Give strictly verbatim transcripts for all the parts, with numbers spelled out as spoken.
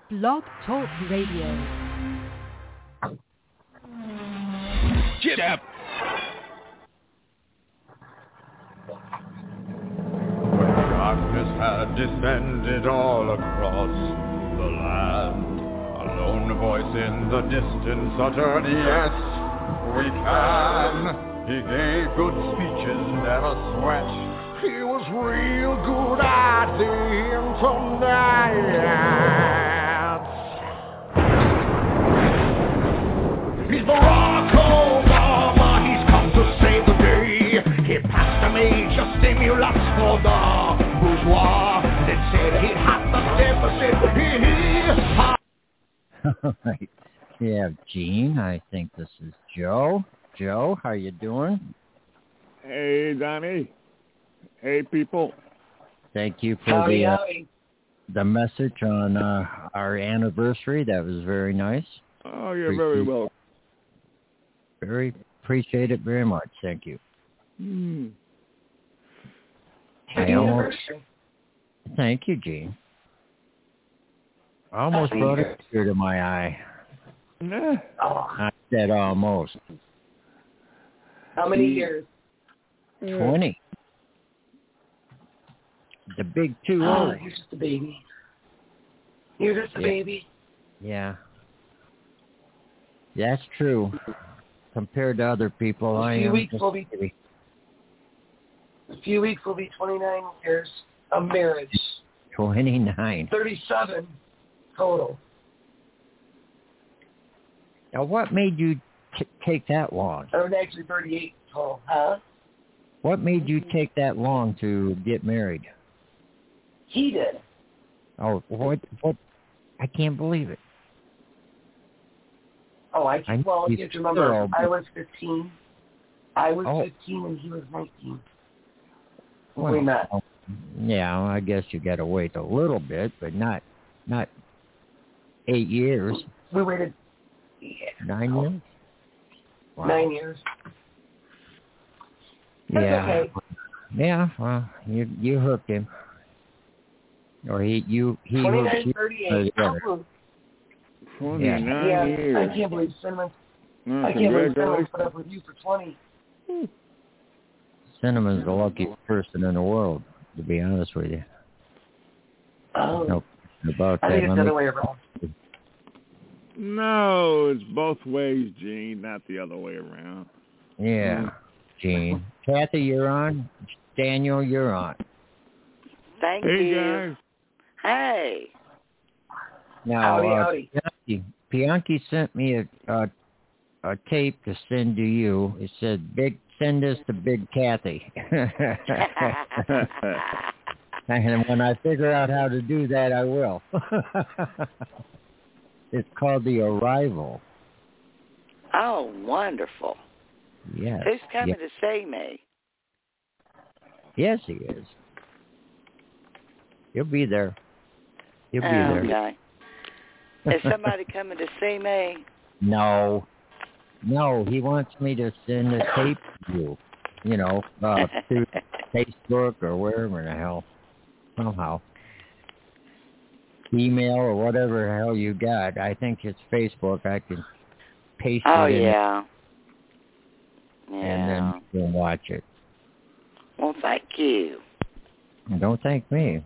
Blog Talk Radio. Get up! When darkness had descended all across the land, a lone voice in the distance uttered, yes, we can. He gave good speeches, never sweat. He was real good at the internet. He's Barack Obama, he's come to save the day. He passed a major stimulus for the bourgeois. They said he'd have the deficit. All right. Yeah, Gene, I think this is Joe. Joe, how you doing? Hey, Donnie. Hey, people. Thank you for howdy, the uh, howdy. the message on uh, our anniversary. That was very nice. Oh, you're appreciate, very welcome. Very appreciate it very much. Thank you. Hmm. Happy I almost, anniversary. thank you, Gene. I almost Happy brought a year. tear to my eye. Nah. Oh, I said almost. how many years? twenty. The big two Oh, oh. you're just a baby. You're just a Yeah. baby. Yeah. That's true. Compared to other people, A I few am weeks just will be- a baby. A few weeks will be twenty-nine years of marriage. twenty-nine. thirty-seven total. Now, what made you t- take that long? Or actually thirty-eight total, huh? What made you take that long to get married? He did. Oh, what? What? I can't believe it. Oh, I I can. Well, he's you have to remember, thorough, but- I was fifteen. I was Oh. fifteen and he was nineteen. When Well, we met. oh, yeah, I guess you got to wait a little bit, but not not eight years, We waited yeah, nine years. Wow. nine years. That's Yeah. okay. Yeah. Well, you you hooked him, or he you he hooked twenty-nine, you. thirty-eight. together. Oh, twenty-nine yeah, years. I can't believe Cinnamon. Oh, I can't believe Cinnamon congratulations. put up with you for twenty. Cinnamon's the luckiest person in the world, to be honest with you. Oh, No question about I that. think it's Let the me- other way around. No, it's both ways, Gene, not the other way around. Yeah, Gene. Kathy, you're on. Daniel, you're on. Thank Hey, you. guys. Hey. Now, Howdy, uh, howdy. Bianchi, Bianchi sent me a, a a tape to send to you. It said, "Big, send this to Big Kathy." And when I figure out how to do that, I will. It's called The Arrival. Oh, wonderful. Yes. Who's coming Ye- to see me? Yes, he is. He'll be there. He'll be Oh, there. okay. Is somebody coming to see me? No. No, he wants me to send a tape to you. You know, uh, through Facebook or wherever the hell. Somehow. Email or whatever the hell you got. I think it's Facebook. I can paste Oh, it in yeah. Yeah. and then you can watch it. Well, thank you. And don't thank me.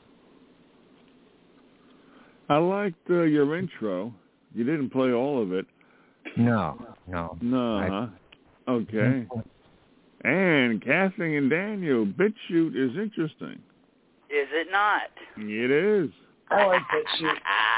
I liked uh, your intro. You didn't play all of it. No, no. No, I- huh? Okay. And Kathy and Daniel, BitChute is interesting. Is it not? It is. I like that shit.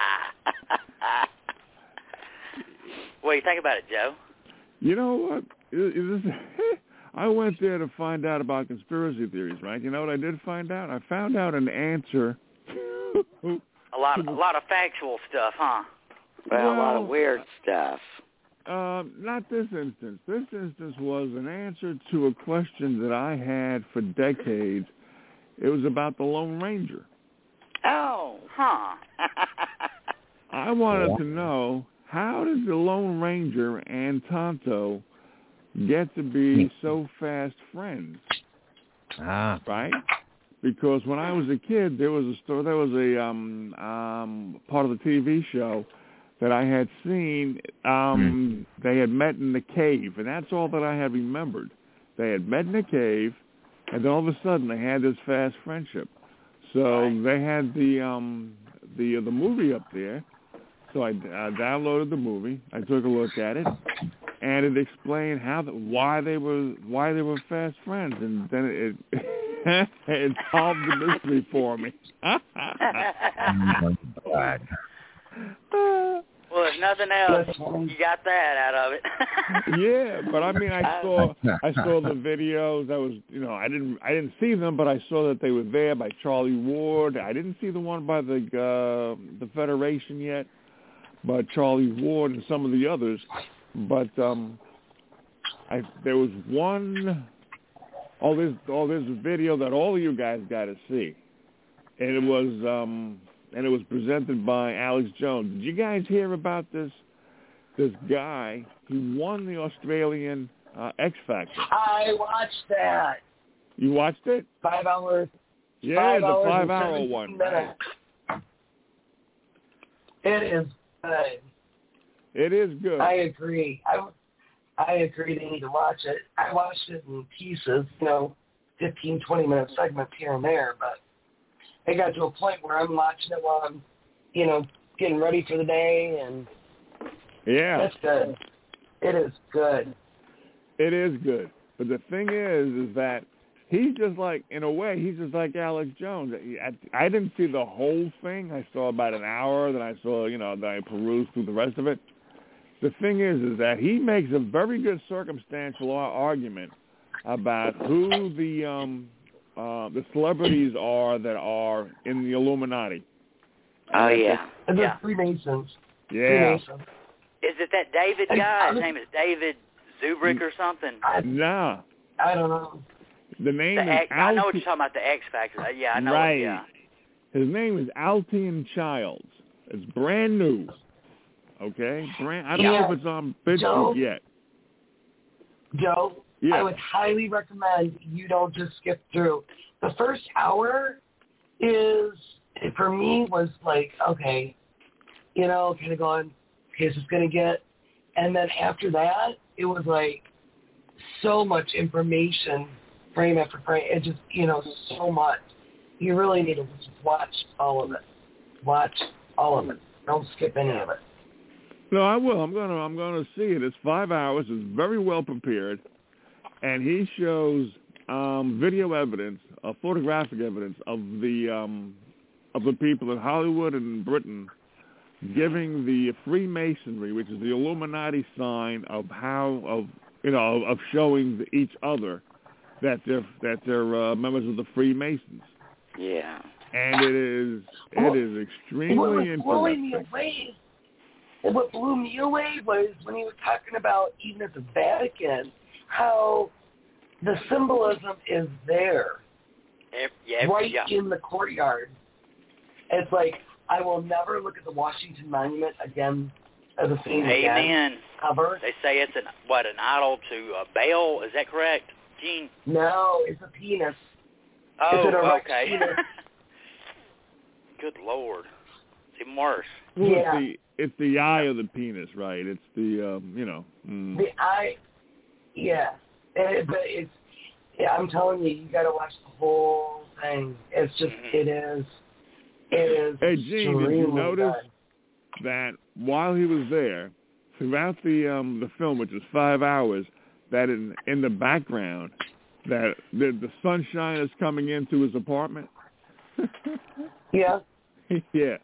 What do you think about it, Joe? You know what? It- it is- I went there to find out about conspiracy theories, right? You know what I did find out? I found out an answer. A lot, a lot of factual stuff, huh? Well, a lot of Well- weird stuff. Uh, not this instance. This instance was an answer to a question that I had for decades. It was about the Lone Ranger. Oh, huh. I wanted Yeah. to know, how did the Lone Ranger and Tonto get to be so fast friends, Ah, right? because when I was a kid, there was a story, there was a um, um, part of the T V show that I had seen. Um, mm. They had met in the cave, and that's all that I had remembered. They had met in the cave, and then all of a sudden they had this fast friendship. So right. they had the um, the uh, the movie up there. So I uh, downloaded the movie. I took a look at it, and it explained how the, why they were why they were fast friends, and then it it solved the mystery for me. Well, if nothing else, you got that out of it. Yeah, but I mean, I saw I saw the videos. I was, you know, I didn't I didn't see them, but I saw that they were there by Charlie Ward. I didn't see the one by the uh, the Federation yet, but Charlie Ward and some of the others. But um, I there was one. Oh, there's oh there's a video that all of you guys got to see, and it was um. and it was presented by Alex Jones. Did you guys hear about this this guy who won the Australian uh, X Factor? I watched that. You watched it? Five hours. Yeah, five the hours five-hour one. Minutes. It is good. It is good. I agree. I, I agree they need to watch it. I watched it in pieces, you know, fifteen, twenty-minute segments here and there, but it got to a point where I'm watching it while I'm, you know, getting ready for the day, and yeah, that's good. It is good. It is good. But the thing is, is that he's just like, in a way, he's just like Alex Jones. I, I didn't see the whole thing. I saw about an hour, then I saw, you know, then I perused through the rest of it. The thing is, is that he makes a very good circumstantial argument about who the um, uh, the celebrities are that are in the Illuminati. Oh, yeah. And the yeah. Freemasons. Yeah. Freemasons. Is it that David guy? His name is David Zubrick or something? I, nah. I don't know. The name the is X, Alti- I know what you're talking about, the X Factor. Yeah, I know right. it, yeah. His name is Altian Childs. It's brand new. Okay? Brand, I don't yeah. know if it's on BitChute Joe, yet. Joe, yeah. I would highly recommend you don't just skip through. The first hour is, for me, was like, okay, you know, kind of going, okay, this is going to get, and then after that, it was like so much information, frame after frame. It just, you know, so much. You really need to watch all of it. Watch all of it. Don't skip any of it. No, I will. I'm gonna. I'm gonna see it. It's five hours. It's very well prepared, and he shows um, video evidence, uh, photographic evidence of the um, of the people in Hollywood and Britain giving the Freemasonry, which is the Illuminati sign of how of you know of showing the, each other that they're that they're uh, members of the Freemasons. Yeah. And it is it well, is extremely what was interesting. blowing me away, and what blew me away was when he was talking about even at the Vatican how the symbolism is there, yeah, right yeah. in the courtyard. It's like, I will never look at the Washington Monument again as a scene Amen. again. Cover. They say it's an what an idol to uh, Baal. Is that correct, Gene? No, it's a penis. Oh, it's an erect okay. penis. Good Lord, it's even worse. Well, yeah. It's the, it's the eye of the penis, right? It's the um, you know. Mm. The eye. Yeah, it, but it's. Yeah, I'm telling you, you got to watch the whole thing. It's just, mm-hmm. it is. It is. Hey, Gene, did you notice good. that while he was there, throughout the um, the film, which is five hours, that in in the background, that the, the sunshine is coming into his apartment? Yeah. Yeah.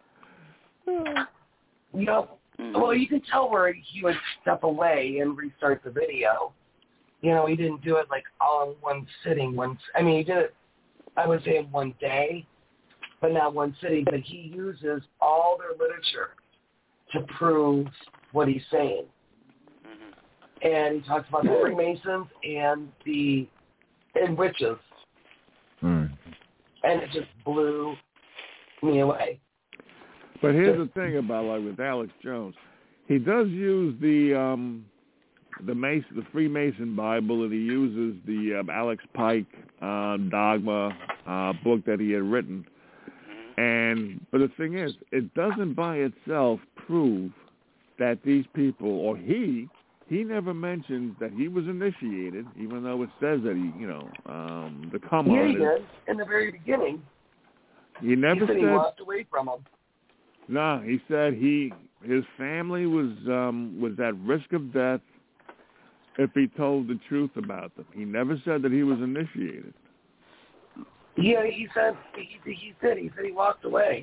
You know, well, you can tell where he would step away and restart the video. You know, he didn't do it like all in one sitting. One, I mean, he did it, I would say, in one day, but not one sitting. But he uses all their literature to prove what he's saying. Mm-hmm. And he talks about the Freemasons and the and witches. Mm. And it just blew me away. But here's the thing about, like, with Alex Jones. He does use the um, the Mason, the Freemason Bible, and he uses the um, Alex Pike uh, Dogma uh, book that he had written. And but the thing is, it doesn't by itself prove that these people, or he, he never mentions that he was initiated, even though it says that he, you know, um, the come yeah, on he is. did in the very beginning. He never he said, said. he walked away from him. No, nah, he said he his family was um, was at risk of death if he told the truth about them. He never said that he was initiated. Yeah, he said he, he said he said he walked away.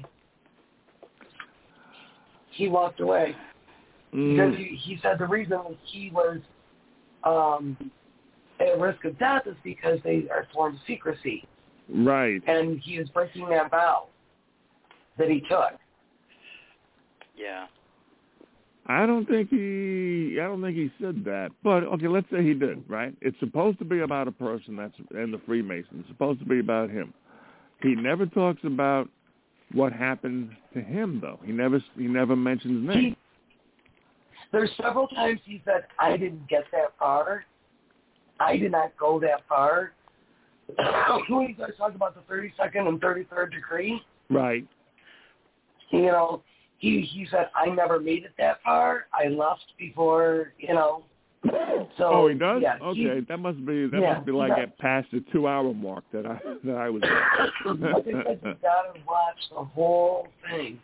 He walked away Mm. because he, he said the reason he was um, at risk of death is because they are sworn to secrecy. Right. And he is breaking that vow that he took. Yeah. I don't think he. I don't think he said that. But okay, let's say he did. Right? It's supposed to be about a person that's in the Freemasons. It's supposed to be about him. He never talks about what happened to him, though. He never. He never mentions name. He, there's several times he said, "I didn't get that far. I did not go that far." When you guys talk about the thirty-second and thirty-third degree, right? You know. He he said, I never made it that far. I left before, you know. So, oh, he does? Yeah, okay, he, that must be that yeah, must be like at past the two-hour mark that I that I was at. Like I said, you got to watch the whole thing.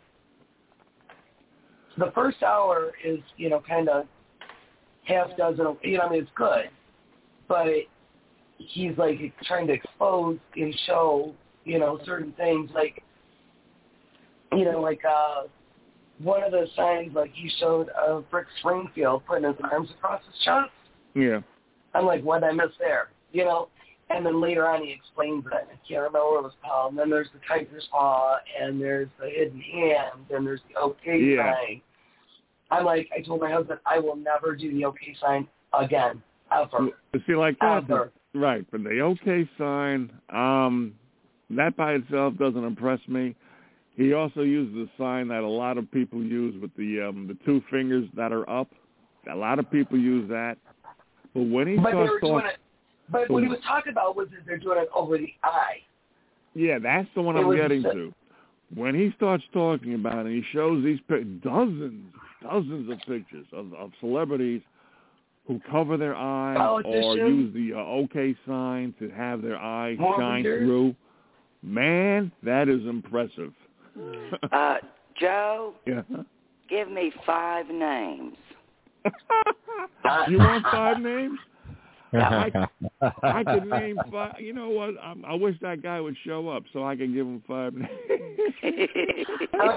The first hour is, you know, kind of half dozen, you know, I mean, it's good. But it, he's, like, trying to expose and show, you know, certain things. Like, you know, like, uh, one of the signs, like he showed of Rick Springfield putting his arms across his chest. Yeah. I'm like, what did I miss there? You know? And then later on he explains it. I can't remember what it was called. And then there's the tiger's paw, and there's the hidden hand, and there's the okay yeah. sign. I'm like, I told my husband, I will never do the okay sign again, ever. See, like that, ever. Right, but the okay sign, um, that by itself doesn't impress me. He also uses a sign that a lot of people use with the um, the two fingers that are up. A lot of people use that. But when he but starts they were talking, doing it, but what he was talking about was that they're doing it over the eye. Yeah, that's the one it I'm getting a, to. When he starts talking about it, he shows these dozens, dozens of pictures of, of celebrities who cover their eyes or use the uh, okay sign to have their eyes shine through. Man, that is impressive. uh, Joe, yeah. give me five names. You want five names? I, I could name five. You know what? I, I wish that guy would show up so I could give him five names. it,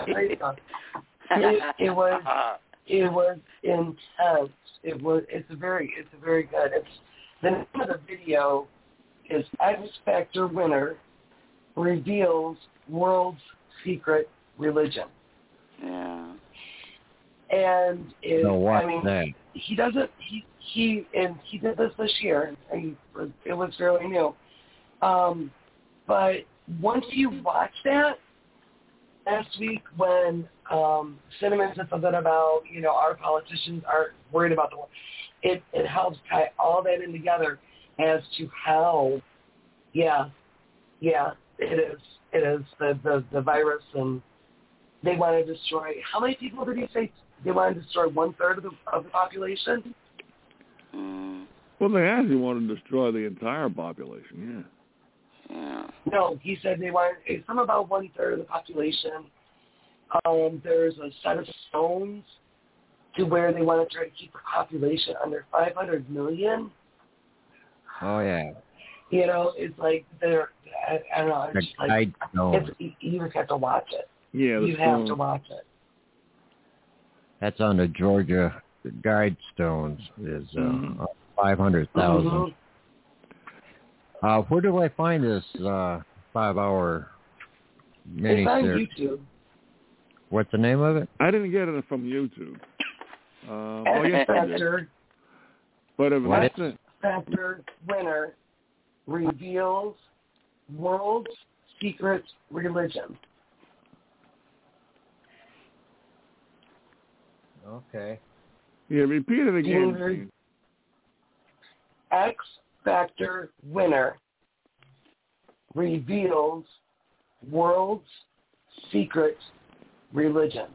it was it was intense. It was it's a very it's a very good. It's the name of the video is X Factor winner reveals world's secret religion. Yeah. And it, so what's I mean, that? he doesn't. He he and he did this this year. And he, it was fairly new. Um, but once you watch that, last week when um, Cinnamon said something about you know our politicians aren't worried about the war, it it helps tie all that in together as to how, yeah, yeah, it is. It is the the, the virus and. They want to destroy, how many people did he say they want to destroy one-third of the, of the population? Mm. Well, they actually want to destroy the entire population, yeah. Yeah. No, he said they want, it's some about one-third of the population. Um, there's a set of stones to where they want to try to keep the population under five hundred million. Oh, yeah. You know, it's like they're, I, I don't know, it's just like, it's, you just have to watch it. Yeah, you have to watch it. That's on the Georgia Guidestones. Is uh, mm-hmm. five hundred thousand. Mm-hmm. Uh, where do I find this uh, five-hour miniseries? It's on YouTube. What's the name of it? I didn't get it from YouTube. Uh, X oh yes, Factor. But if X that's it. Factor winner reveals world's secret religion. Okay. Yeah, repeat it again. X Factor winner reveals world's secret religion.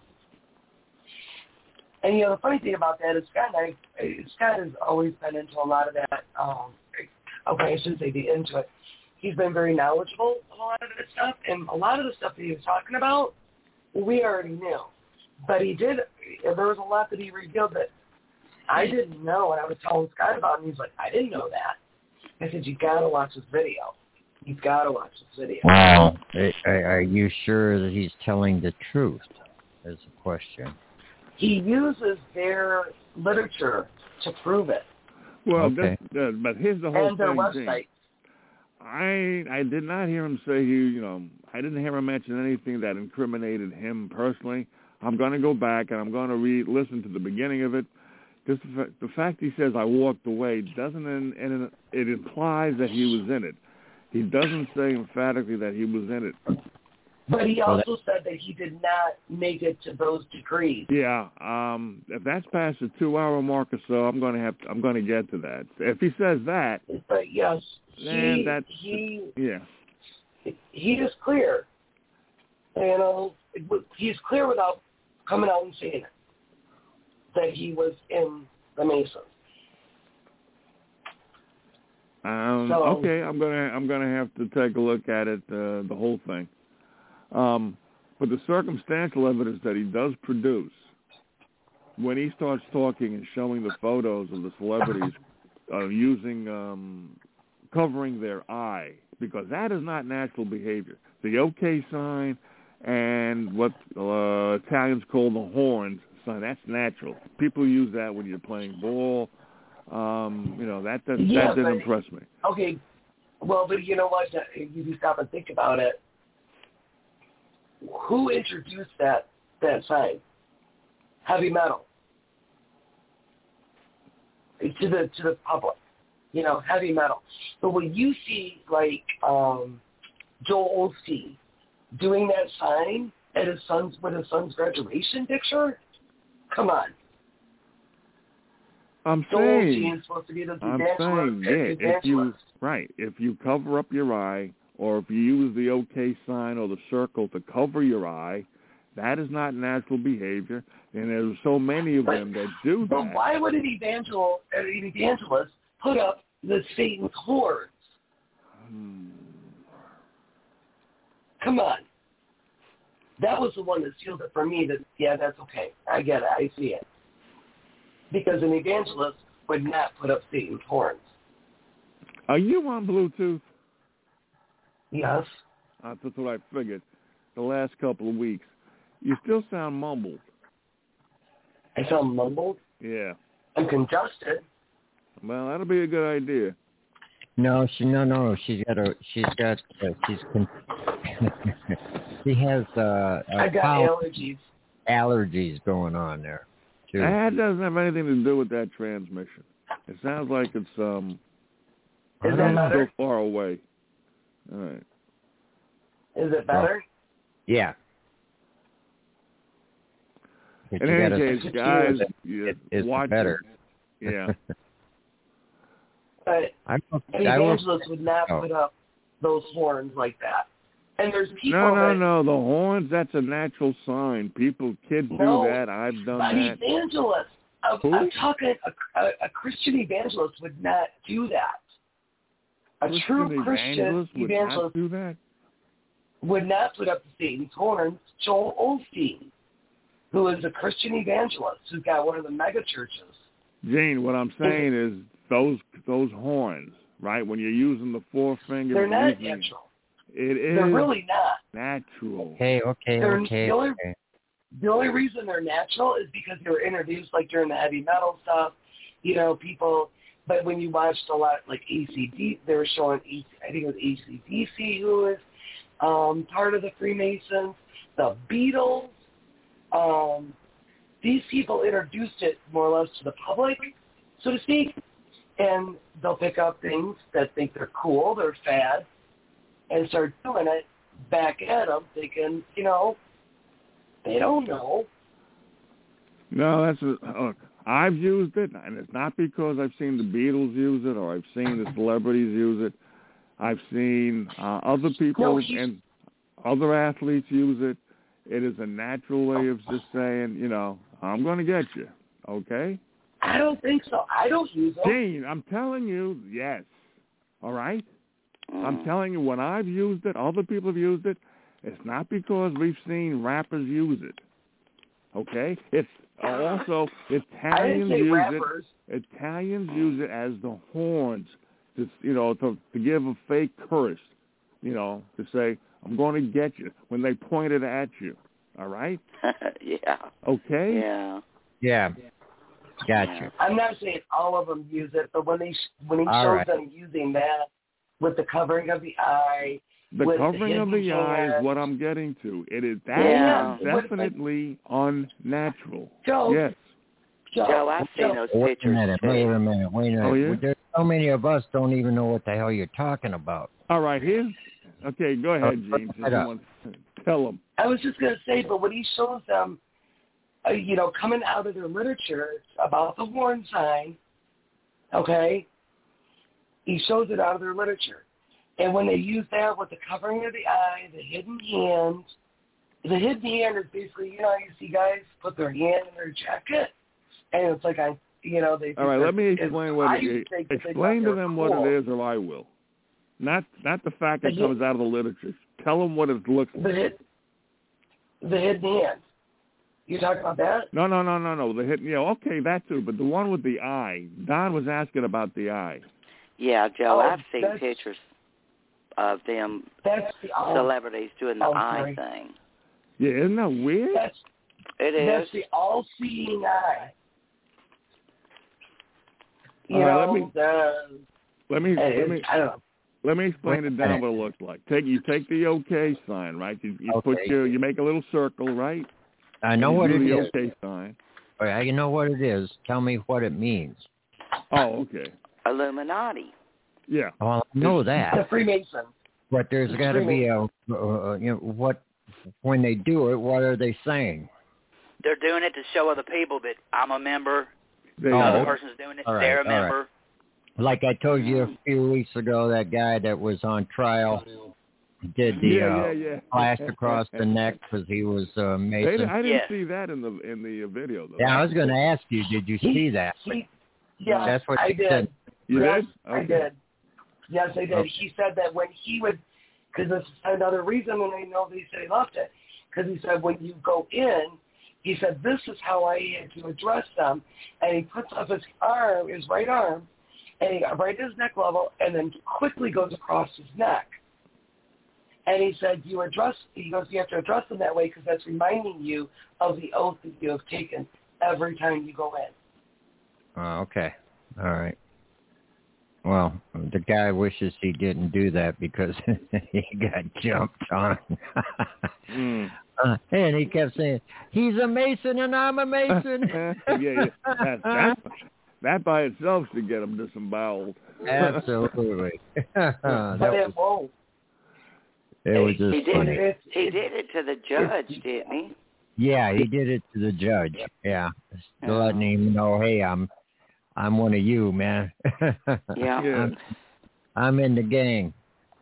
And, you know, the funny thing about that is Scott and I, Scott has always been into a lot of that. Um, okay, I shouldn't say be into it. He's been very knowledgeable of a lot of this stuff, and a lot of the stuff that he was talking about, we already knew. But he did, there was a lot that he revealed that I didn't know, and I was telling Scott about it, and he's like, I didn't know that. I said, you got to watch this video. You've got to watch this video. Wow. Are you sure that he's telling the truth? Is the question. He uses their literature to prove it. Well, okay. this, uh, but here's the whole and their thing. website. I I did not hear him say he, you know, I didn't hear him mention anything that incriminated him personally. I'm going to go back and I'm going to read, listen to the beginning of it. Just the, the fact he says I walked away doesn't, in, in, it implies that he was in it. He doesn't say emphatically that he was in it. But he also said that he did not make it to those degrees. Yeah, um, if that's past the two-hour mark or so, I'm going to have to, I'm going to get to that. If he says that, but yes, then he, that's he yeah, he is clear. You know, he's clear without coming out and saying it that he was in the Masons. Um, so, okay, I'm gonna I'm gonna have to take a look at it, uh, the whole thing. Um, but the circumstantial evidence that he does produce, when he starts talking and showing the photos of the celebrities uh, using, um, covering their eye, because that is not natural behavior. The OK sign and what uh, Italians call the horns sign, that's natural. People use that when you're playing ball. Um, you know, that, that, yeah, that didn't but, impress me. Okay, well, but you know what? If you stop and think about it, who introduced that that sign? Heavy metal to the to the public, you know, heavy metal. But when you see like um, Joel Osteen doing that sign at his son's with his son's graduation picture, come on. I'm Joel saying, Osteen is supposed to be the I'm evangelist. saying, yeah, if you right, if you cover up your eye, or if you use the OK sign or the circle to cover your eye, that is not natural behavior. And there's so many of but, them that do but that. But why would an evangel, an evangelist put up the Satan's horns? Hmm. Come on. That was the one that sealed it for me that, yeah, that's okay. I get it. I see it. Because an evangelist would not put up Satan's horns. Are you on Bluetooth? Yes. Uh, that's what I figured. The last couple of weeks. You still sound mumbled. I sound mumbled? Yeah. I'm congested. Well, that'll be a good idea. No, she no no. She's got a. She's got. Uh, she's. Con- she has. Uh, I got allergies. Allergies going on there. Too. That doesn't have anything to do with that transmission. It sounds like it's um. Is that better? So far away. All right. Is it better? Yeah. In any case, guys, it, it's watch better. It. Yeah. But I will, an I will, evangelist would not oh. put up those horns like that. And there's people No, no, that, no. The horns, that's a natural sign. People, kids no, do that. I've done an that. evangelist. I'm, I'm talking, a, a, a Christian evangelist would not do that. A Christian true Christian evangelist would evangelist not do that? would not put up the Satan's horns. Joel Osteen, who is a Christian evangelist, who's got one of the mega churches. Gene, what I'm saying is those those horns, right? When you're using the forefinger, they're not using, natural. It is. They're really not natural. Okay, okay, they're, okay. The only, okay. the only reason they're natural is because they were introduced like during the heavy metal stuff. You know, people. But when you watched a lot like A C D, they were showing. I think it was A C D C who was um, part of the Freemasons. The Beatles. Um, these people introduced it more or less to the public, so to speak, and they'll pick up things that think they're cool, they're fad, and start doing it back at them, thinking, you know, they don't know. No, that's a, look. I've used it, and it's not because I've seen the Beatles use it or I've seen the celebrities use it. I've seen uh, other people No, and other athletes use it. It is a natural way of just saying, you know, I'm going to get you, okay? I don't think so. I don't use it. Gene, I'm telling you, yes. All right? Mm. I'm telling you, when I've used it, other people have used it, it's not because we've seen rappers use it. Okay? It's also Italians say use rappers. it. Italians use it as the horns, to, you know, to, to give a fake curse, you know, to say, I'm going to get you when they point it at you. All right? Yeah. Okay? Yeah. Yeah. Gotcha. I'm not saying all of them use it, but when they when he All shows right. them using that with the covering of the eye, The with covering the of the hidden eye is hand. what I'm getting to. It is that Yeah. is definitely unnatural. Joe, Yes. Joe, Joe, I've seen Joe, those Wait a pictures minute. too. Wait a minute. Wait a minute. Oh, yeah? There's so many of us don't even know what the hell you're talking about. All right, here's okay. Go ahead, Uh, Gene. put it up. Tell them. I was just going to say, but when he shows them, uh, you know, coming out of their literature about the horn sign, okay, he shows it out of their literature. And when they use that with the covering of the eye, the hidden hand, the hidden hand is basically, you know, you see guys put their hand in their jacket, and it's like, I, you know, they. All right, let me explain what I it, used to think that they explain thought to they them were what cool. it is, or I will. Not not the fact that The comes out of the literature. Tell them what it looks like. The hid, the hidden hand. You talking about that? No, no, no, no, no. The hit, yeah, okay, that too. But the one with the eye. Don was asking about the eye. Yeah, Joe, Oh, I've seen that's- pictures of them That's the all. celebrities doing the oh, eye sorry. thing. Yeah, isn't that weird? That's It is. that's the all-seeing eye. You All right, let know, me- the, Let me let me I don't know. let me explain Wait a it down minute. what it looks like. Take you take the okay sign, right? You, you put Okay. your you make a little circle, right? I know you what do it the is. okay sign. All right, you know what it is. Tell me what it means. Oh, okay. Illuminati. Yeah. Well, I know The that, Freemason. but there's It's got to be a, Freemason. uh, you know, what when they do it. What are they saying? They're doing it to show other people that I'm a member. They The Oh, other are. person's doing it. all right, They're a all right. member. Like I told you a few weeks ago, that guy that was on trial did the Yeah, uh, yeah, yeah. flash across the neck because he was uh, They, Mason. I didn't Yes. see that in the in the video though. Yeah, I was going to ask you, did you see that? He, yeah, That's what I you did. said. You yes, did? I Okay. did. Yes, I did. Okay. He said that when he would, because this is another reason, and I know they said he loved it, because he said when you go in, he said this is how I had to address them, and he puts up his arm, his right arm, and he got right at his neck level, and then quickly goes across his neck. And he said, you address, he goes, you have to address them that way because that's reminding you of the oath that you have taken every time you go in. Oh, okay. All right. Well, the guy wishes he didn't do that because he got jumped on. Mm. uh, and he kept saying, he's a Mason and I'm a Mason. yeah, yeah. That, that, that by itself should get him disemboweled. Absolutely. that But it was, won't. it was just He did funny. it. He did it to the judge, didn't he? Yeah, he did it to the judge. Yeah, Just letting him know, hey, I'm, I'm one of you, man. Yeah. Yeah. I'm, I'm in the gang.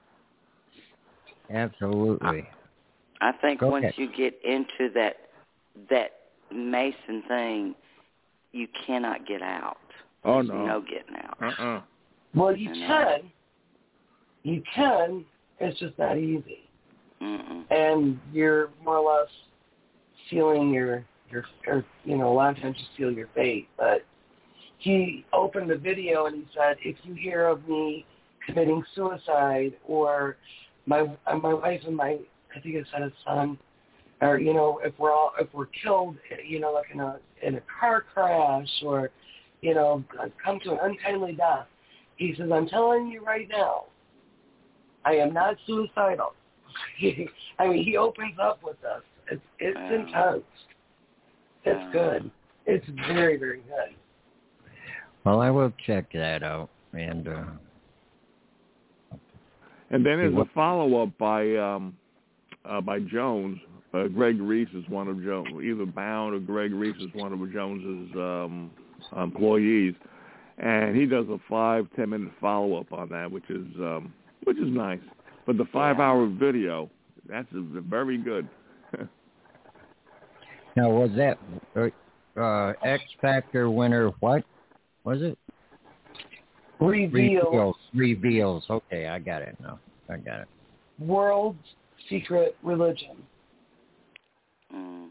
Absolutely. I think Go once ahead. you get into that that Mason thing, you cannot get out. Oh There's no. no getting out. Uh-uh. Well, you I know. can. You can. It's just not easy. Mm-mm. And you're more or less sealing your, your or, you know, a lot of times you seal your fate. But he opened the video and he said, if you hear of me committing suicide or my my wife and my, I think it said his son, or, you know, if we're all, if we're killed, you know, like in a, in a car crash or, you know, come to an untimely death, he says, I'm telling you right now, I am not suicidal. I mean, he opens up with us. It's it's Wow. intense. It's Wow. good. It's very, very good. Well, I will check that out. And uh, And then there's See a what- follow-up by um, uh, by Jones. Uh, Greg Reese is one of Jones, either Bound or Greg Reese is one of Jones's um, employees, and he does a five ten minute follow up on that, which is um, which is nice. But the five Yeah. hour video, that's a, very good. Now, was that uh, X Factor winner? What was it? Reveal. Reveals. Reveals. Okay, I got it now. I got it. World's secret religion. Mm.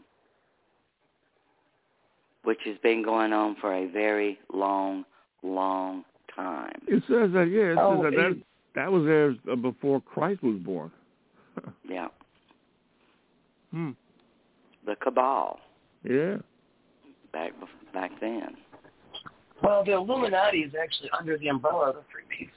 Which has been going on for a very long, long time. It says that, yeah, it Oh, says that, it- that that was there uh, before Christ was born. Yeah. Hmm. The cabal Yeah. back bef- back then. Well, the Illuminati is actually under the umbrella of the Freemasons.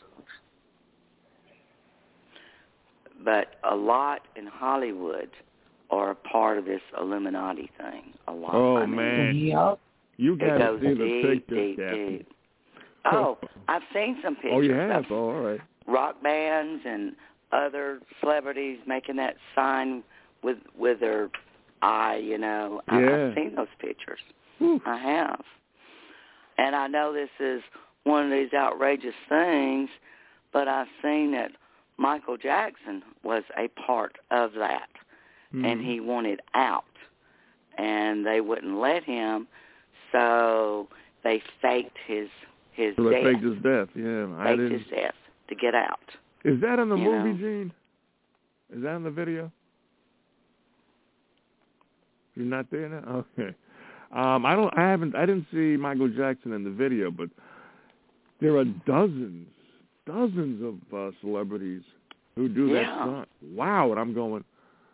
But a lot in Hollywood are a part of this Illuminati thing. A lot. Oh, I mean, man. Yep. You it got to goes see the deep, pictures, deep, Captain. deep. Oh, I've seen some pictures Oh, you have? of Oh, all right. rock bands and other celebrities making that sign with with their eye, you know. I, Yeah. I've seen those pictures. Whew. I have. And I know this is one of these outrageous things, but I've seen that Michael Jackson was a part of that, Hmm. and he wanted out, and they wouldn't let him, so they faked his his So they death. faked his death, yeah. I faked didn't... his death to get out. Is that in the you movie, know. Gene? Is that in the video? You're not there now? Okay. Um, I don't. I haven't. I didn't see Michael Jackson in the video, but there are dozens, dozens of uh, celebrities who do that Yeah. stunt. Wow, and I'm going,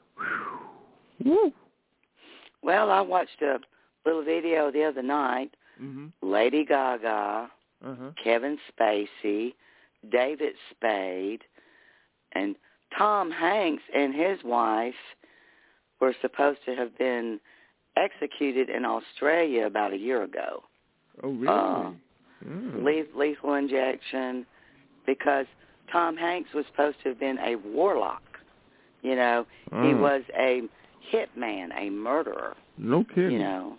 whew, woo. Well, I watched a little video the other night. Mm-hmm. Lady Gaga, Uh-huh. Kevin Spacey, David Spade, and Tom Hanks and his wife were supposed to have been executed in Australia about a year ago. Oh, really? Uh, Mm. Le- lethal injection, because Tom Hanks was supposed to have been a warlock. You know, he Oh. was a hitman, a murderer. No kidding. You know,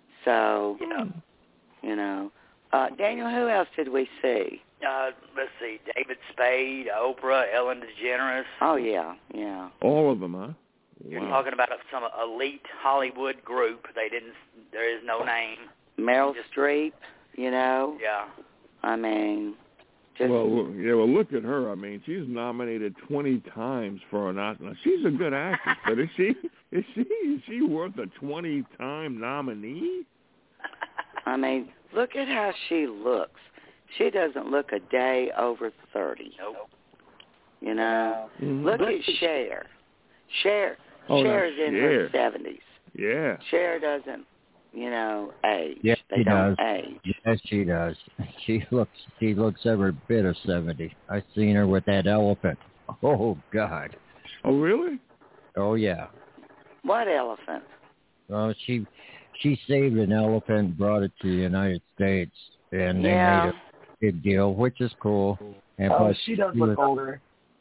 so Yeah. you know, uh, Daniel, who else did we see? Uh, let's see, David Spade, Oprah, Ellen DeGeneres. Oh yeah, yeah. All of them, huh? You're Wow. talking about some elite Hollywood group. They didn't. There is no name. Meryl Just- Streep. You know, Yeah. I mean, just Well, well, yeah. Well, look at her. I mean, she's nominated twenty times for an Oscar. Now, she's a good actress, but is she is she is she worth a twenty-time nominee? I mean, look at how she looks. She doesn't look a day over thirty. Nope. You know, Mhm. look at Cher. Cher, Oh, now Cher's in Cher. her seventies. Yeah. Cher doesn't, you know, age. Yes, they she don't does. age. Yes, she does. She looks. She looks every bit of seventy. I seen her with that elephant. Oh God. Oh, really? Oh yeah. What elephant? Well, she she saved an elephant, brought it to the United States, and they Yeah. made a big deal, which is cool. And Oh, plus, she does she look was- older.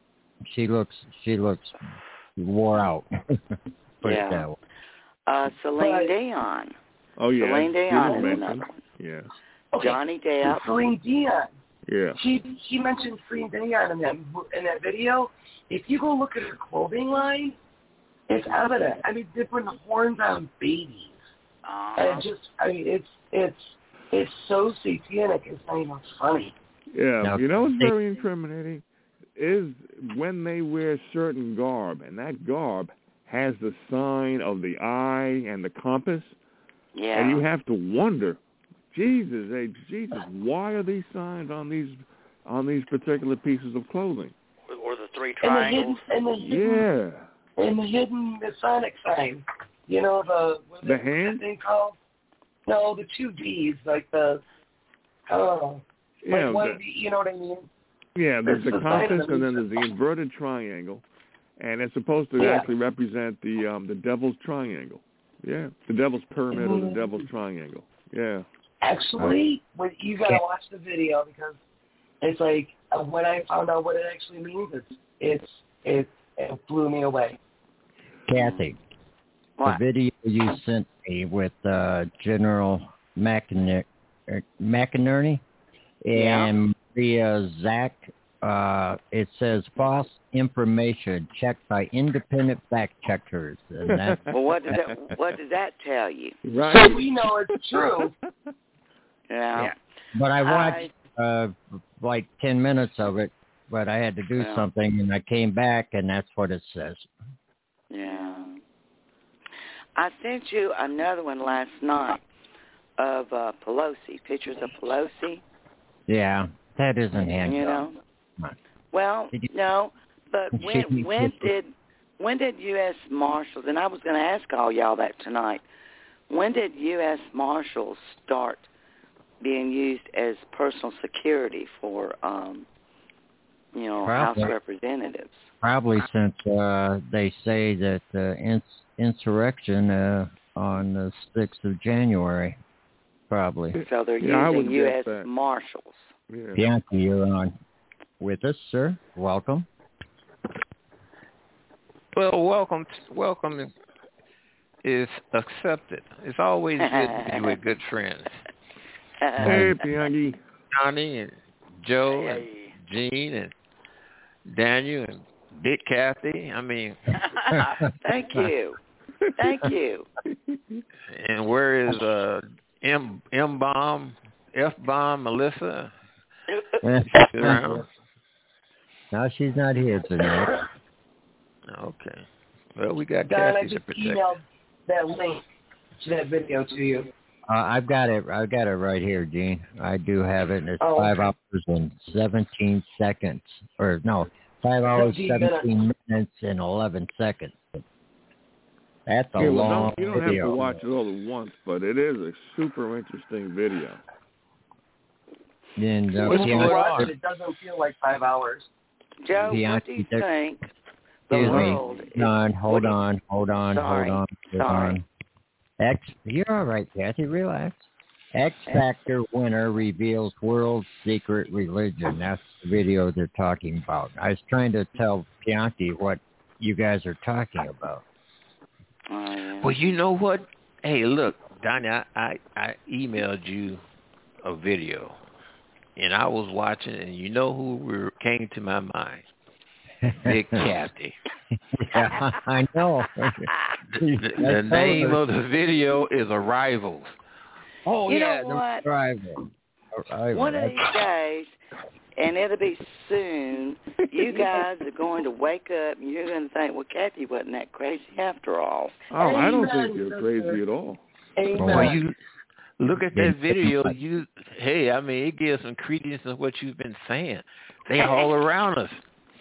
She looks. She looks wore out. Put Yeah. it that way. Uh, Celine But- Dion. Oh, yeah. Celine she Dion was is mentioned. another one. Yeah. Okay. Johnny Depp. Celine Dion. Yeah. She she mentioned Celine Dion in that in that video. If you go look at her clothing line, it's evident. I mean, they're putting horns on babies, Uh-huh. and it just I mean, it's it's it's so satanic. It's not even funny. Yeah. Now, you know what's they- very incriminating is when they wear certain garb, and that garb has the sign of the eye and the compass, Yeah. and you have to wonder, Jesus, hey, Jesus, why are these signs on these on these particular pieces of clothing? Or the three And the hidden triangles. and the hidden Yeah. and the hidden Masonic sign. You know the what The is that hand? thing called? No, the two D's, like the I don't know. Yeah. Like one the- D, you know what I mean? Yeah, there's It's the the sign of compass, the and then there's beast. the inverted triangle, and it's supposed to Yeah. actually represent the um, the devil's triangle. Yeah, the devil's pyramid or the Mhm. devil's triangle. Yeah. Actually, when you gotta watch the video because it's like uh, when I found out what it actually means, it's it's it, it blew me away. Kathy, What? the video you sent me with uh, General McNick McInerney Yeah. and Maria Zach. Uh, it says false information checked by independent fact checkers. And that's, Well, what does that what does that tell you? Right. So we know it's true. Yeah. yeah. But I watched uh, like ten minutes of it, but I had to do Yeah. something, and I came back, and that's what it says. Yeah. I sent you another one last night of uh, Pelosi, pictures of Pelosi. Yeah, that isn't handgun. You know. Well, Did you- no, but when when did when did U S Marshals, and I was going to ask all y'all that tonight, when did U S Marshals start being used as personal security for, um, you know, Probably. House Representatives? Probably since uh, they say that uh, ins- insurrection uh, on the sixth of January, probably. So they're Yeah, I would using U S guess that. Marshals. Yeah. Bianchi, you're on with us, sir. Welcome. Well, welcome. Welcome is accepted. It's always good to be with good friends. Hey, Bianchi. Johnny and Joe and Gene and Daniel and Big Kathy. I mean, Thank you. Thank you. and where is uh, M M Bomb, F Bomb, Melissa? She's around. No, she's not here tonight. Okay. Well, we got Don, I Kathy to just protect. emailed that link to that video to you. Uh, I've got it. I've got it right here, Gene. I do have it. It's Oh, five okay. hours and seventeen seconds, or no, five hours seventeen seventeen minutes. minutes and eleven seconds. That's a Yeah, well, long don't, you don't video. have to watch it all at once, but it is a super interesting video. And, uh, When you Bianchi- watch it, it doesn't feel like five hours. Joe, what do Bianchi, you there- think the Excuse world me. is... Hold on, hold what do you- on, hold on, Sorry. hold on, hold Sorry. on. X, you're all right, Kathy. Relax. X Factor winner reveals world's secret religion. That's the video they're talking about. I was trying to tell Bianchi what you guys are talking about. Oh, yeah. Well, you know what? Hey, look, Donnie, I, I, I emailed you a video, and I was watching, and you know who were, came to my mind? Big Kathy. Yeah, I know. The, the, the name of the video is Arrivals. Oh, You yeah, know the what? Arrival. Arrival. One of That's- these days, and it'll be soon, you guys are going to wake up and you're going to think, well, Kathy wasn't that crazy after all. Oh, I don't Amen, think you're sister. crazy at all. Amen. Well, you look at that video. You, hey, I mean, it gives some credence to what you've been saying. They all around us.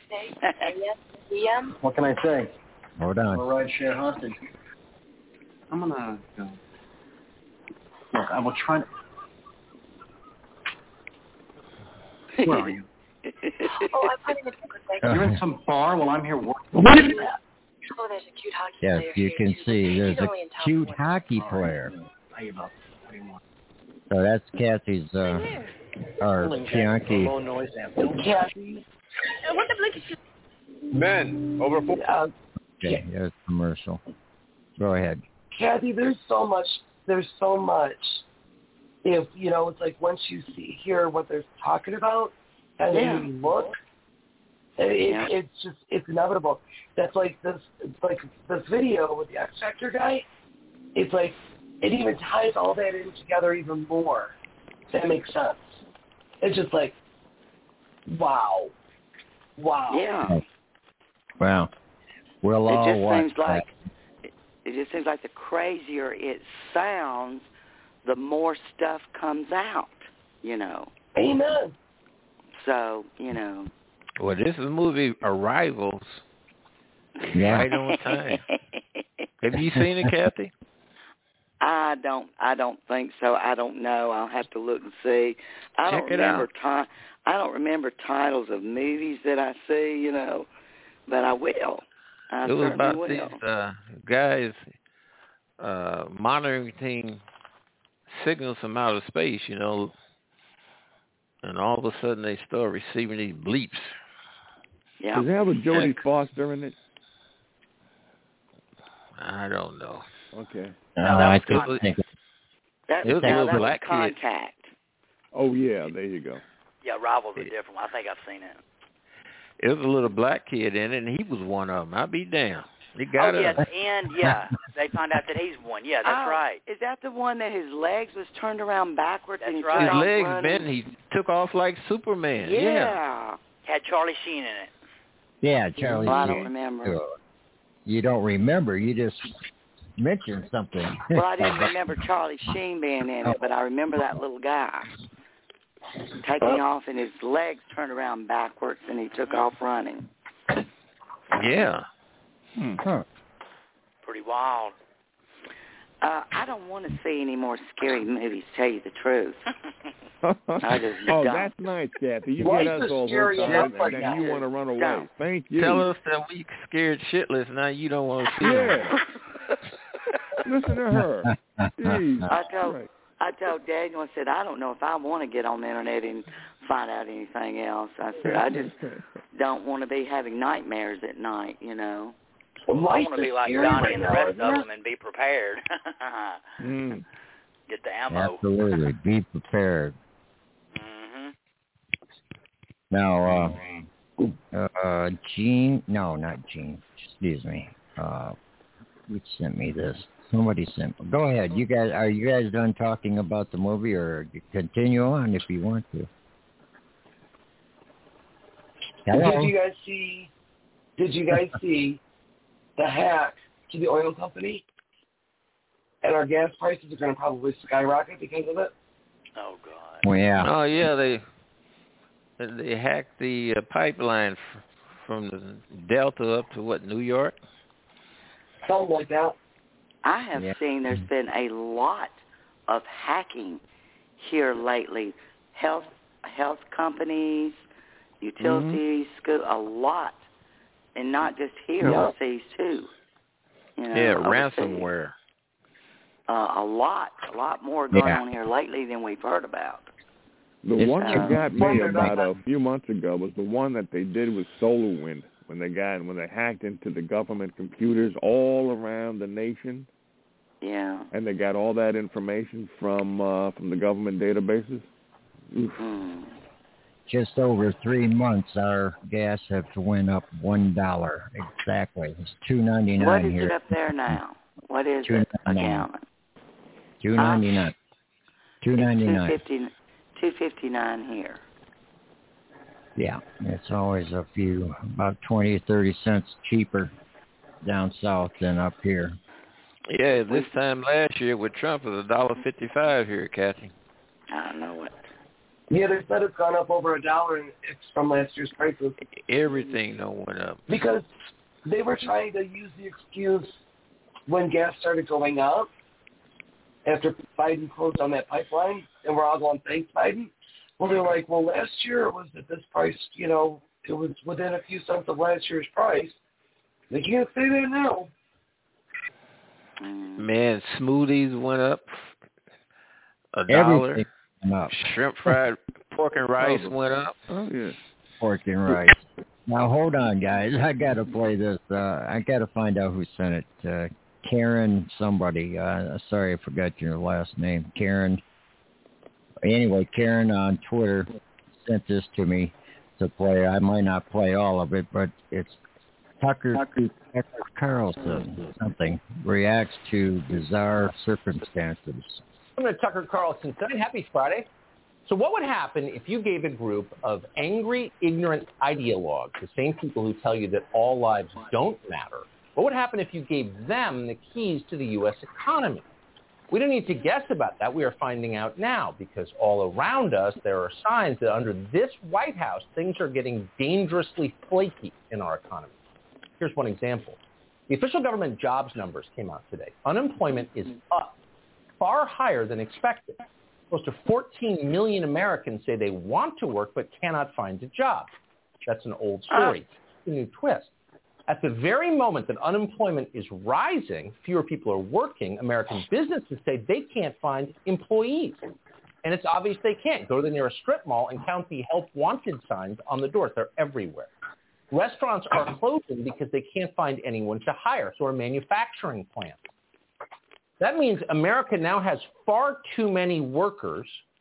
What can I say? Hold I'm a on. ride share hostage. I'm gonna go. Look, I will try. Where are you? Oh, I'm putting it You're in some bar while I'm here working. Oh, there's a cute hockey Yes, player you here, can too. see there's He's a only in town cute for hockey player. How you about? What do you want? So that's Kathy's, uh, or Bianchi. Low noise amp. Kathy, Uh, What the blink is Men, over four. uh, Okay, there's commercial. Go ahead. Kathy, there's so much. There's so much. If you know, it's like once you see hear what they're talking about, and Yeah. then you look, it, Yeah. it's just it's inevitable. That's like this, like this video with the X Factor guy. It's like it even ties all that in together even more. That makes sense. It's just like, wow, wow. Yeah. Wow. We'll It all just watch seems like it, it just seems like the crazier it sounds, the more stuff comes out, you know. Amen. So, you know. Well, this is the movie Arrivals. Yeah. Right on time. Have you seen it, Kathy? I don't I don't think so. I don't know. I'll have to look and see. I Check don't it remember out. ti- I don't remember titles of movies that I see, you know, but I will. I It was certainly about will. these uh, guys uh, monitoring signals from outer space, you know, and all of a sudden they start receiving these bleeps. Yeah. Does it have a Jodie Foster in it? I don't know. Okay. Uh, No, that I was just Contact. think That, It was a no, little that was black kid. Contact. Oh, yeah, there you go. Yeah, Rivals are different. I think I've seen it. It was a little black kid in it, and he was one of them. I'll be damned. He got oh, yeah, up. at the end, yeah. They find out that he's one. Yeah, that's oh, right. Is that the one that his legs was turned around backwards? That's and he right. His took off legs running? bent, and he took off like Superman. Yeah. Yeah. Had Charlie Sheen in it. Yeah, Charlie. Well, I Sheen. don't remember. You don't remember. You just mentioned something. Well, I didn't remember Charlie Sheen being in it, but I remember that little guy taking off, and his legs turned around backwards, and he took off running. Yeah. Hmm. Huh. Pretty wild. Uh, I don't want to see any more scary movies, to tell you the truth. I just oh, don't. that's nice, Kathy. You Why get is us this all scary hooked enough on it, like and that? then you want to run away. Don't. Thank you. Tell us that we scared shitless. Now you don't want to see Yeah. Listen to her. Jeez. I told Right. I told Daniel, I said, I don't know if I want to get on the internet and find out anything else. I said, I just don't want to be having nightmares at night, you know. Well, I life want to is be like scary Donnie right and the now, rest isn't of it? them and be prepared. Mm. Get the ammo. Absolutely. Be prepared. Mm-hmm. Now, uh, uh, Gene, no, not Gene. Excuse me. Uh, who sent me this? Somebody sent. Go ahead. You guys, are you guys done talking about the movie, or continue on if you want to? Hello? Did you guys see? Did you guys see the hack to the oil company? And our gas prices are going to probably skyrocket because of it. Oh God. Well, yeah. Oh yeah, they they hacked the uh, pipeline f- from the Delta up to what, New York? Something like that. I have Yeah. seen there's been a lot of hacking here lately. Health health companies, utilities, school, a lot. And not just here, Yeah. overseas too. You know, Yeah, overseas. ransomware. Uh, a lot, a lot more going Yeah. on here lately than we've heard about. The It's, one uh, that got me Wonder about about- a few months ago was the one that they did with SolarWind when they got when they hacked into the government computers all around the nation, Yeah. and they got all that information from uh, from the government databases. Oof. Mm. Just over three months, our gas have went up one dollar exactly. It's two ninety nine What is here. it up there now? What is Two it a ninety-nine. gallon? Two ninety nine. Two ninety nine. Two fifty. Two fifty nine here. Yeah, it's always a few, about twenty, thirty cents cheaper down south than up here. Yeah, this time last year with Trump it was a dollar fifty-five here, Kathy. I know it. Yeah, they said it's gone up over a dollar and it's from last year's prices Everything don't went up. because they were trying to use the excuse when gas started going up after Biden closed on that pipeline, and we're all going, thanks, Biden. Well, they're like, well, last year it was at this price, you know, it was within a few cents of last year's price. They can't say that now. Mm. Man, smoothies went up a dollar. Everything went up. Shrimp fried pork and rice Oh. went up. Oh yeah. Pork and rice. Now, hold on, guys. I got to play this. Uh, I got to find out who sent it. Uh, Karen somebody. Uh, sorry, I forgot your last name. Karen. Anyway, Karen on Twitter sent this to me to play. I might not play all of it, but it's Tucker, Tucker Carlson, something, reacts to bizarre circumstances. I'm going to Tucker Carlson today. Happy Friday. So what would happen if you gave a group of angry, ignorant ideologues, the same people who tell you that all lives don't matter, what would happen if you gave them the keys to the U S economy? We don't need to guess about that. We are finding out now because all around us there are signs that under this White House, things are getting dangerously flaky in our economy. Here's one example. The official government jobs numbers came out today. Unemployment is up, far higher than expected. Close to fourteen million Americans say they want to work but cannot find a job. That's an old story. It's a new twist. At the very moment that unemployment is rising, fewer people are working, American businesses say they can't find employees. And it's obvious they can't. Go to the nearest strip mall and count the help wanted signs on the doors. They're everywhere. Restaurants are closing because they can't find anyone to hire, so are manufacturing plants. That means America now has far too many workers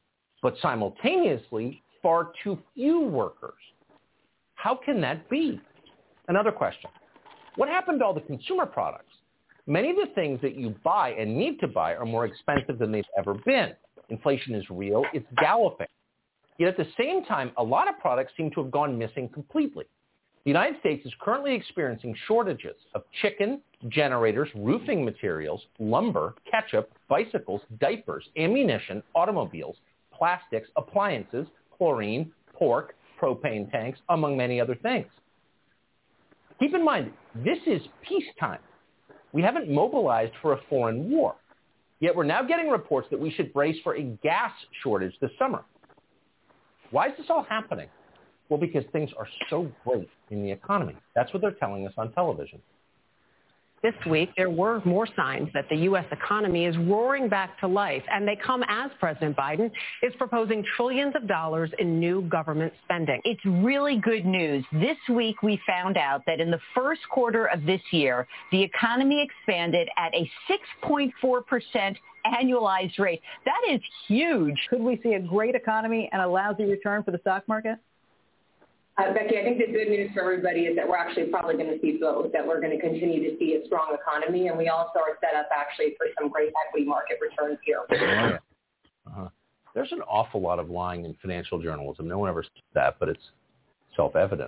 but simultaneously far too few workers. How can that be? Another question. What happened to all the consumer products? Many of the things that you buy and need to buy are more expensive than they've ever been. Inflation is real. It's galloping. Yet at the same time, a lot of products seem to have gone missing completely. The United States is currently experiencing shortages of chicken, generators, roofing materials, lumber, ketchup, bicycles, diapers, ammunition, automobiles, plastics, appliances, chlorine, pork, propane tanks, among many other things. Keep in mind, this is peacetime. We haven't mobilized for a foreign war. Yet we're now getting reports that we should brace for a gas shortage this summer. Why is this all happening? Well, because things are so great in the economy. That's what they're telling us on television. This week, there were more signs that the U S economy is roaring back to life, and they come as President Biden is proposing trillions of dollars in new government spending. It's really good news. This week, we found out that in the first quarter of this year, the economy expanded at a six point four percent annualized rate. That is huge. Could we see a great economy and a lousy return for the stock market? Uh, Becky, I think the good news for everybody is that we're actually probably going to see both, that we're going to continue to see a strong economy, and we also are set up actually for some great equity market returns here. Uh-huh. There's an awful lot of lying in financial journalism. No one ever says that, but it's self-evident.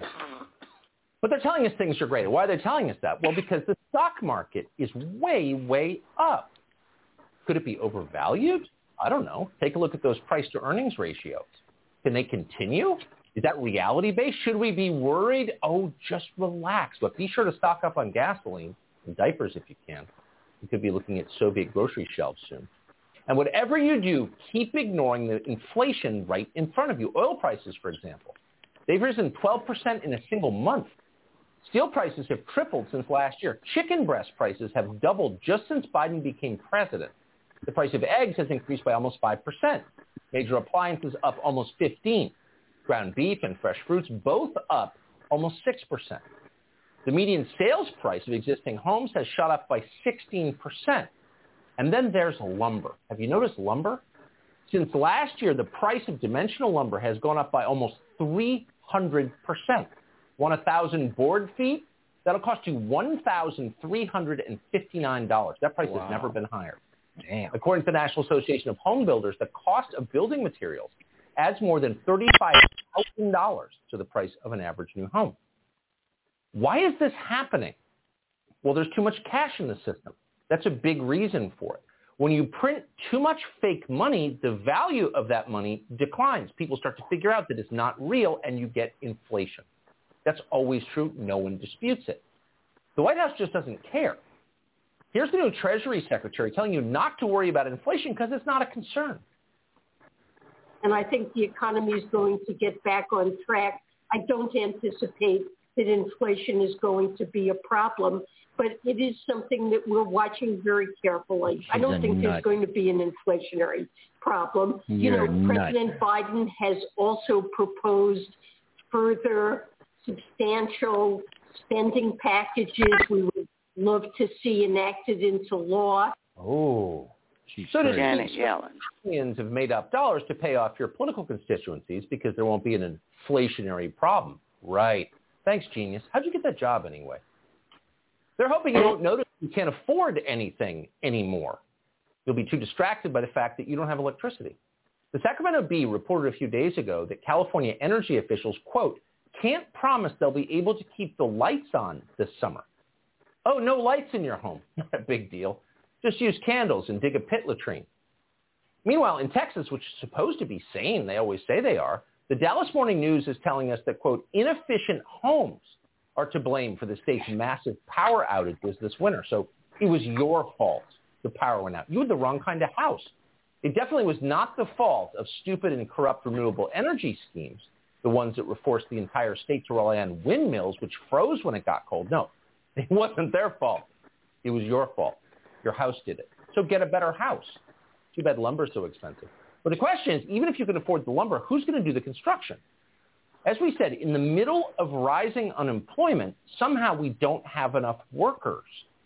But they're telling us things are great. Why are they telling us that? Well, because the stock market is way, way up. Could it be overvalued? I don't know. Take a look at those price-to-earnings ratios. Can they continue? Is that reality-based? Should we be worried? Oh, just relax. But be sure to stock up on gasoline and diapers if you can. You could be looking at Soviet grocery shelves soon. And whatever you do, keep ignoring the inflation right in front of you. Oil prices, for example. They've risen twelve percent in a single month. Steel prices have tripled since last year. Chicken breast prices have doubled just since Biden became president. The price of eggs has increased by almost five percent. Major appliances up almost fifteen percent. Ground beef and fresh fruits both up almost six percent. The median sales price of existing homes has shot up by sixteen percent. And then there's lumber. Have you noticed lumber? Since last year, the price of dimensional lumber has gone up by almost three hundred percent. Want a thousand board feet? That'll cost you one thousand three hundred fifty-nine dollars. That price wow. has never been higher. Damn. According to the National Association of Home Builders, the cost of building materials adds more than thirty-five thousand dollars to the price of an average new home. Why is this happening? Well, there's too much cash in the system. That's a big reason for it. When you print too much fake money, the value of that money declines. People start to figure out that it's not real, and you get inflation. That's always true. No one disputes it. The White House just doesn't care. Here's the new Treasury Secretary telling you not to worry about inflation because it's not a concern. And I think the economy is going to get back on track. I don't anticipate that inflation is going to be a problem, but it is something that we're watching very carefully. She's I don't think nut. there's going to be an inflationary problem. You're you know, President Biden has also proposed further substantial spending packages we would love to see enacted into law. Oh. She's so does Janet Yellen. Millions have made up dollars to pay off your political constituencies because there won't be an inflationary problem. Right. Thanks, genius. How'd you get that job anyway? They're hoping you won't notice you can't afford anything anymore. You'll be too distracted by the fact that you don't have electricity. The Sacramento Bee reported a few days ago that California energy officials, quote, can't promise they'll be able to keep the lights on this summer. Oh, no lights in your home. Not a big deal. Just use candles and dig a pit latrine. Meanwhile, in Texas, which is supposed to be sane, they always say they are, the Dallas Morning News is telling us that, quote, inefficient homes are to blame for the state's massive power outages this winter. So it was your fault the power went out. You had the wrong kind of house. It definitely was not the fault of stupid and corrupt renewable energy schemes, the ones that forced the entire state to rely on windmills, which froze when it got cold. No, it wasn't their fault. It was your fault. Your house did it. So get a better house. Too bad lumber's so expensive. But the question is, even if you can afford the lumber, who's going to do the construction? As we said, in the middle of rising unemployment, somehow we don't have enough workers.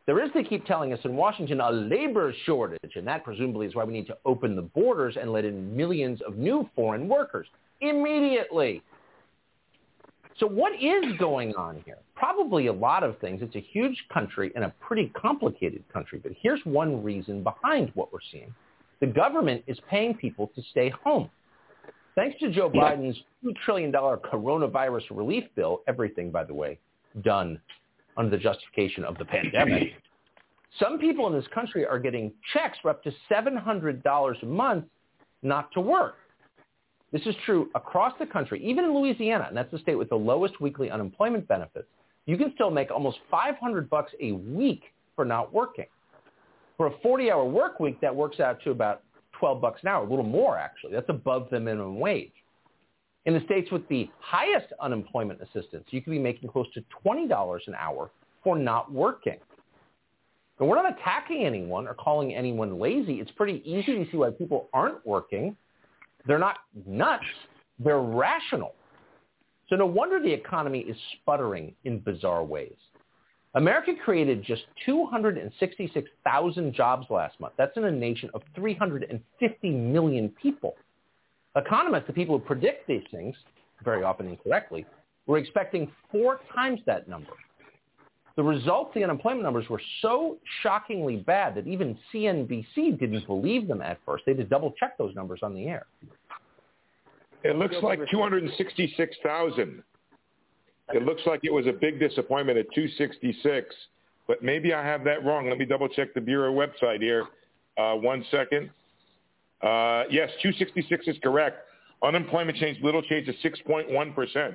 There is, they keep telling us in Washington, a labor shortage, and that presumably is why we need to open the borders and let in millions of new foreign workers immediately. So what is going on here? Probably a lot of things. It's a huge country and a pretty complicated country, but here's one reason behind what we're seeing. The government is paying people to stay home. Thanks to Joe Biden's two trillion dollars coronavirus relief bill, everything, by the way, done under the justification of the pandemic, some people in this country are getting checks for up to seven hundred dollars a month not to work. This is true across the country, even in Louisiana, and that's the state with the lowest weekly unemployment benefits. You can still make almost five hundred bucks a week for not working. For a forty-hour work week, that works out to about twelve bucks an hour, a little more actually. That's above the minimum wage. In the states with the highest unemployment assistance, you could be making close to twenty dollars an hour for not working. And we're not attacking anyone or calling anyone lazy. It's pretty easy to see why people aren't working. They're not nuts. They're rational. So no wonder the economy is sputtering in bizarre ways. America created just two hundred sixty-six thousand jobs last month. That's in a nation of three hundred fifty million people. Economists, the people who predict these things, very often incorrectly, were expecting four times that number. The results, the unemployment numbers, were so shockingly bad that even C N B C didn't believe them at first. They had to double-check those numbers on the air. It looks like two hundred sixty-six thousand. It looks like it was a big disappointment at two sixty-six, but maybe I have that wrong. Let me double-check the Bureau website here. Uh, one second. Uh, yes, two sixty-six is correct. Unemployment change, little change to six point one percent.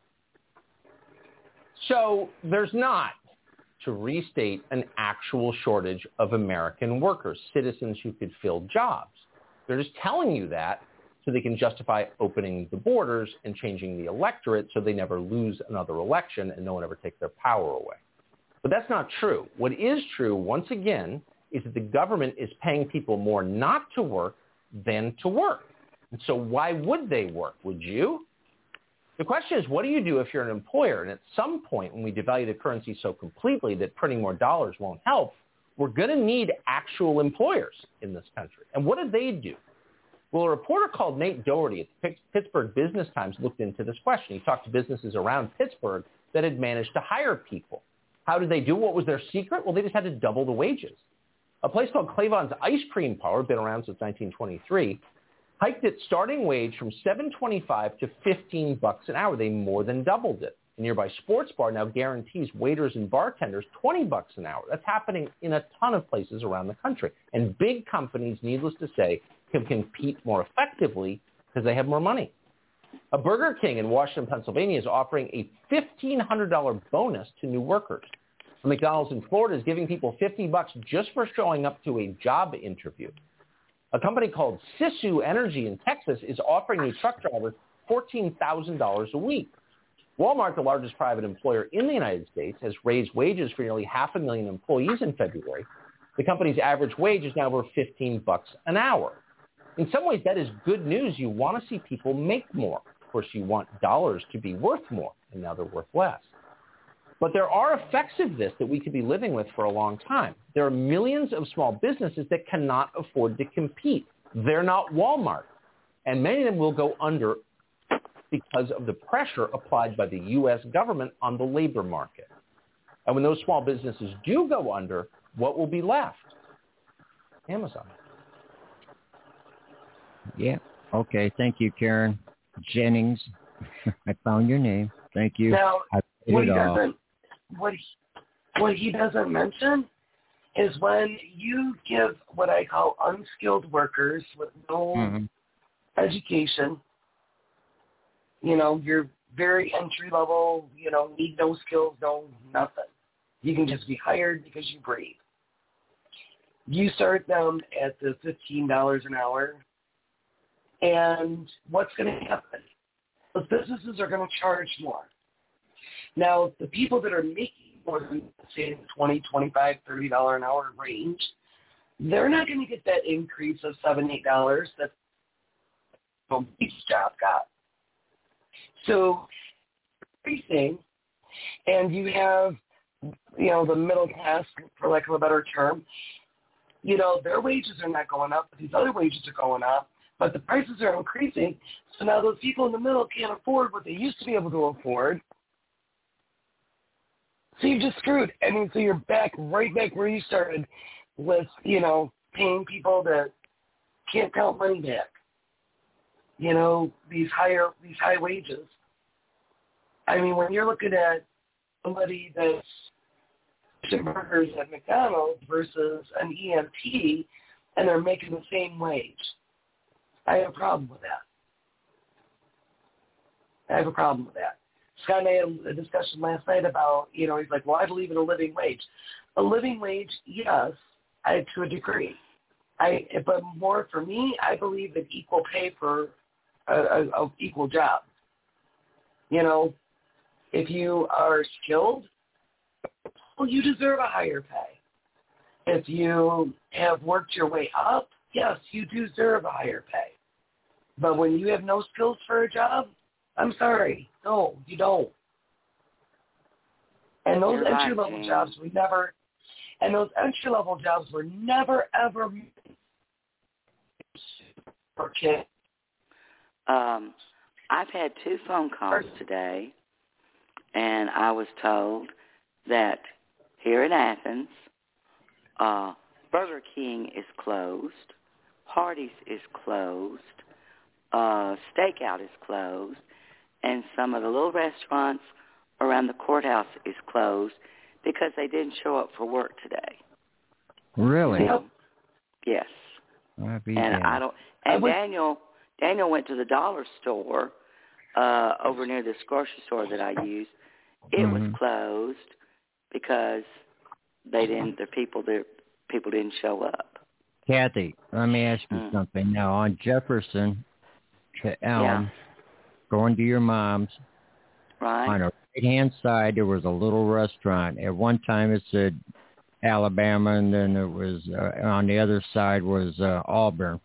So there's not, to restate, an actual shortage of American workers, citizens who could fill jobs. They're just telling you that so they can justify opening the borders and changing the electorate so they never lose another election and no one ever takes their power away. But that's not true. What is true, once again, is that the government is paying people more not to work than to work. And so why would they work? Would you? The question is, what do you do if you're an employer? And at some point, when we devalue the currency so completely that printing more dollars won't help, we're going to need actual employers in this country. And what do they do? Well, a reporter called Nate Doherty at the Pittsburgh Business Times looked into this question. He talked to businesses around Pittsburgh that had managed to hire people. How did they do? What was their secret? Well, they just had to double the wages. A place called Clavon's Ice Cream Parlor, been around since nineteen twenty-three, hiked its starting wage from seven twenty-five to fifteen bucks an hour. They more than doubled it. A nearby sports bar now guarantees waiters and bartenders twenty bucks an hour. That's happening in a ton of places around the country. And big companies, needless to say, can compete more effectively because they have more money. A Burger King in Washington, Pennsylvania is offering a fifteen hundred dollars bonus to new workers. A McDonald's in Florida is giving people fifty bucks just for showing up to a job interview. A company called Sisu Energy in Texas is offering new truck drivers fourteen thousand dollars a week. Walmart, the largest private employer in the United States, has raised wages for nearly half a million employees in February. The company's average wage is now over fifteen bucks an hour. In some ways, that is good news. You want to see people make more. Of course, you want dollars to be worth more, and now they're worth less. But there are effects of this that we could be living with for a long time. There are millions of small businesses that cannot afford to compete. They're not Walmart. And many of them will go under because of the pressure applied by the U S government on the labor market. And when those small businesses do go under, what will be left? Amazon. Yeah. Okay. Thank you, Karen Jennings. I found your name. Thank you. Now, I paid what it he all. doesn't, what he, what he doesn't mention is when you give what I call unskilled workers with no Mm-hmm. education, you know, you're very entry level, you know, need no skills, no nothing. You can just be hired because you breathe. You start them at the fifteen dollars an hour, and what's going to happen? Those businesses are going to charge more. Now, the people that are making more than, say, twenty dollars, twenty-five dollars, thirty dollars an hour range, they're not going to get that increase of seven dollars, eight dollars that each job got. So, everything, and you have you know, the middle class, for lack of a better term, you know, their wages are not going up, but these other wages are going up, but the prices are increasing. So now those people in the middle can't afford what they used to be able to afford. So you're just screwed. I mean, so you're back, right back where you started with, you know, paying people that can't count money back. You know, these higher, these high wages. I mean, when you're looking at somebody that's pushing burgers at McDonald's versus an E M T, and they're making the same wage, I have a problem with that. I have a problem with that. Scott and I had a discussion last night about, you know, he's like, well, I believe in a living wage. A living wage, yes, I, to a degree. I, but more for me, I believe in equal pay for a, a, a equal job. You know, if you are skilled, well, you deserve a higher pay. If you have worked your way up, yes, you deserve a higher pay. But when you have no skills for a job, I'm sorry, no, you don't. And those You're right, entry-level James. jobs, we never, and those entry-level jobs were never, ever for kids. Um, I've had two phone calls today, and I was told that here in Athens, uh, Burger King is closed, Hardee's is closed, uh, Stakeout is closed, and some of the little restaurants around the courthouse is closed because they didn't show up for work today. Really? So, yes. I'd be And damned. I don't. And Daniel, Daniel went to the dollar store uh, over near this grocery store that I use. It Mhm. was closed because they didn't. The people there, people didn't show up. Kathy, let me ask you Mm. something. Now, on Jefferson to Elm, Yeah. going to your mom's, Right. on the right-hand side, there was a little restaurant. At one time, it said Alabama, and then it was uh, on the other side was uh, Auburn.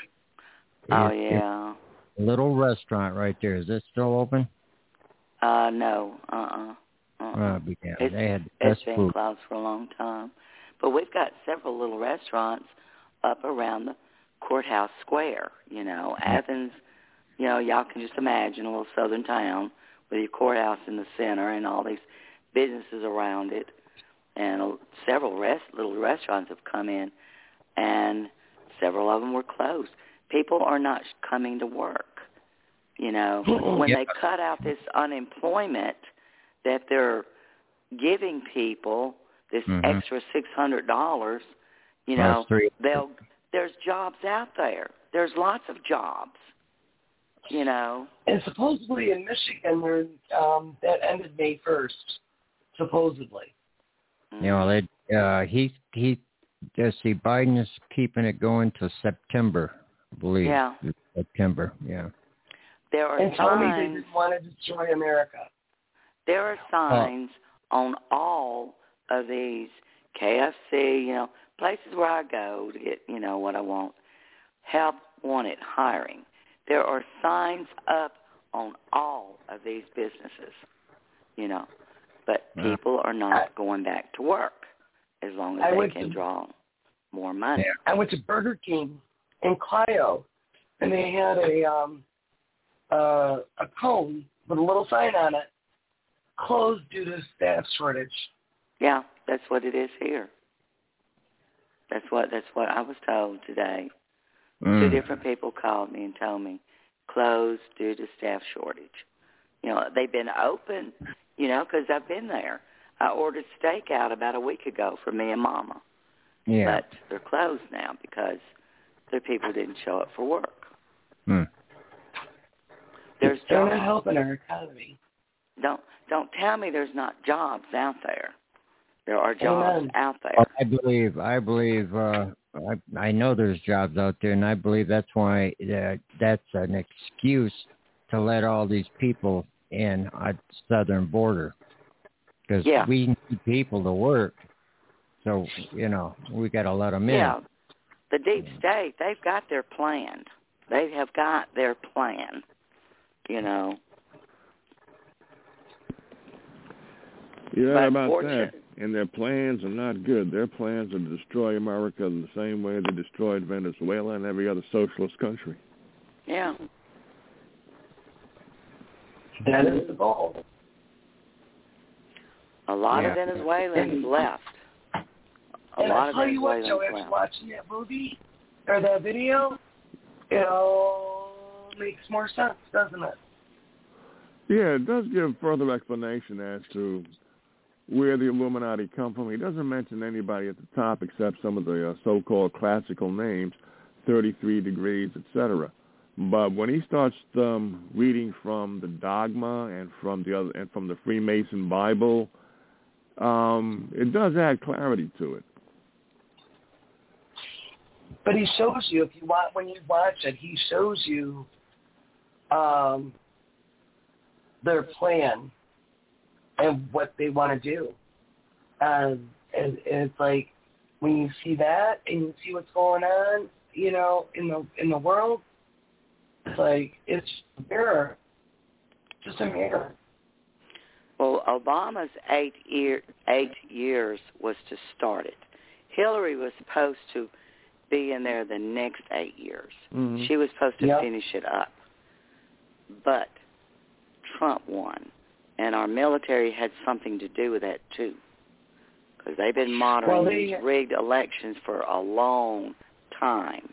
Oh It- yeah. it- little restaurant right there. Is it still open? Uh no. Uh uh-uh. uh. Uh, because It's, they had the it's best been food. closed for a long time. But we've got several little restaurants up around the courthouse square. You know, Athens. You know, y'all can just imagine a little southern town with your courthouse in the center and all these businesses around it. And uh, several rest, little restaurants have come in, and several of them were closed. People are not coming to work. You know, when Yeah. they cut out this unemployment that they're giving people, this Mhm. extra six hundred dollars, you Well, know, it's three- they'll there's jobs out there. There's lots of jobs. You know. And supposedly in Michigan, there, um, that ended May first, supposedly. You know, they, uh, he he. Just see, Biden is keeping it going to September, I believe. Yeah. September. Yeah. There are And tell me they signs. didn't want to destroy America. There are signs on all of these K F C, you know, places where I go to get, you know, what I want. Help wanted hiring. There are signs up on all of these businesses, you know, but Yeah. people are not going back to work as long I as they went can to- draw more money. Yeah. I went to Burger King in Clio, and they had a um, uh, a cone with a little sign on it, closed due to staff shortage. Yeah, that's what it is here. That's what that's what I was told today. Mm. Two different people called me and told me closed due to staff shortage. You know, they've been open, you know, because I've been there. I ordered steak out about a week ago for me and Mama. Yeah. But they're closed now because their people didn't show up for work. Hmm. There's They're jobs. not helping our economy. Don't don't tell me there's not jobs out there. There are jobs Amen. out there. I believe, I believe, uh, I, I know there's jobs out there, and I believe that's why that that's an excuse to let all these people in at the southern border, because Yeah. we need people to work. So you know, we got to let them in. Yeah, the deep state, they've got their plan. They have got their plan, you know. Yeah, But about fortunate- that. and their plans are not good. Their plans are to destroy America in the same way they destroyed Venezuela and every other socialist country. Yeah. That is the goal. A lot Yeah. of Venezuelans left. A And lot I of tell you what, Venezuelans Joe, after left. watching that movie or that video, it all makes more sense, doesn't it? Yeah, it does give further explanation as to where the Illuminati come from. He doesn't mention anybody at the top except some of the uh, so-called classical names, thirty-three degrees, et cetera. But when he starts um, reading from the Dogma and from the other and from the Freemason Bible, um, it does add clarity to it. But he shows you, if you want, when you watch it, he shows you um, their plan and what they want to do. Um, and, and it's like when you see that and you see what's going on, you know, in the in the world, it's like it's a mirror, just a mirror. Well, Obama's eight year eight years was to start it. Hillary was supposed to be in there the next eight years. Mm-hmm. She was supposed to Yep. finish it up. But Trump won, and our military had something to do with that too, because they've been monitoring Well, they- these rigged elections for a long time.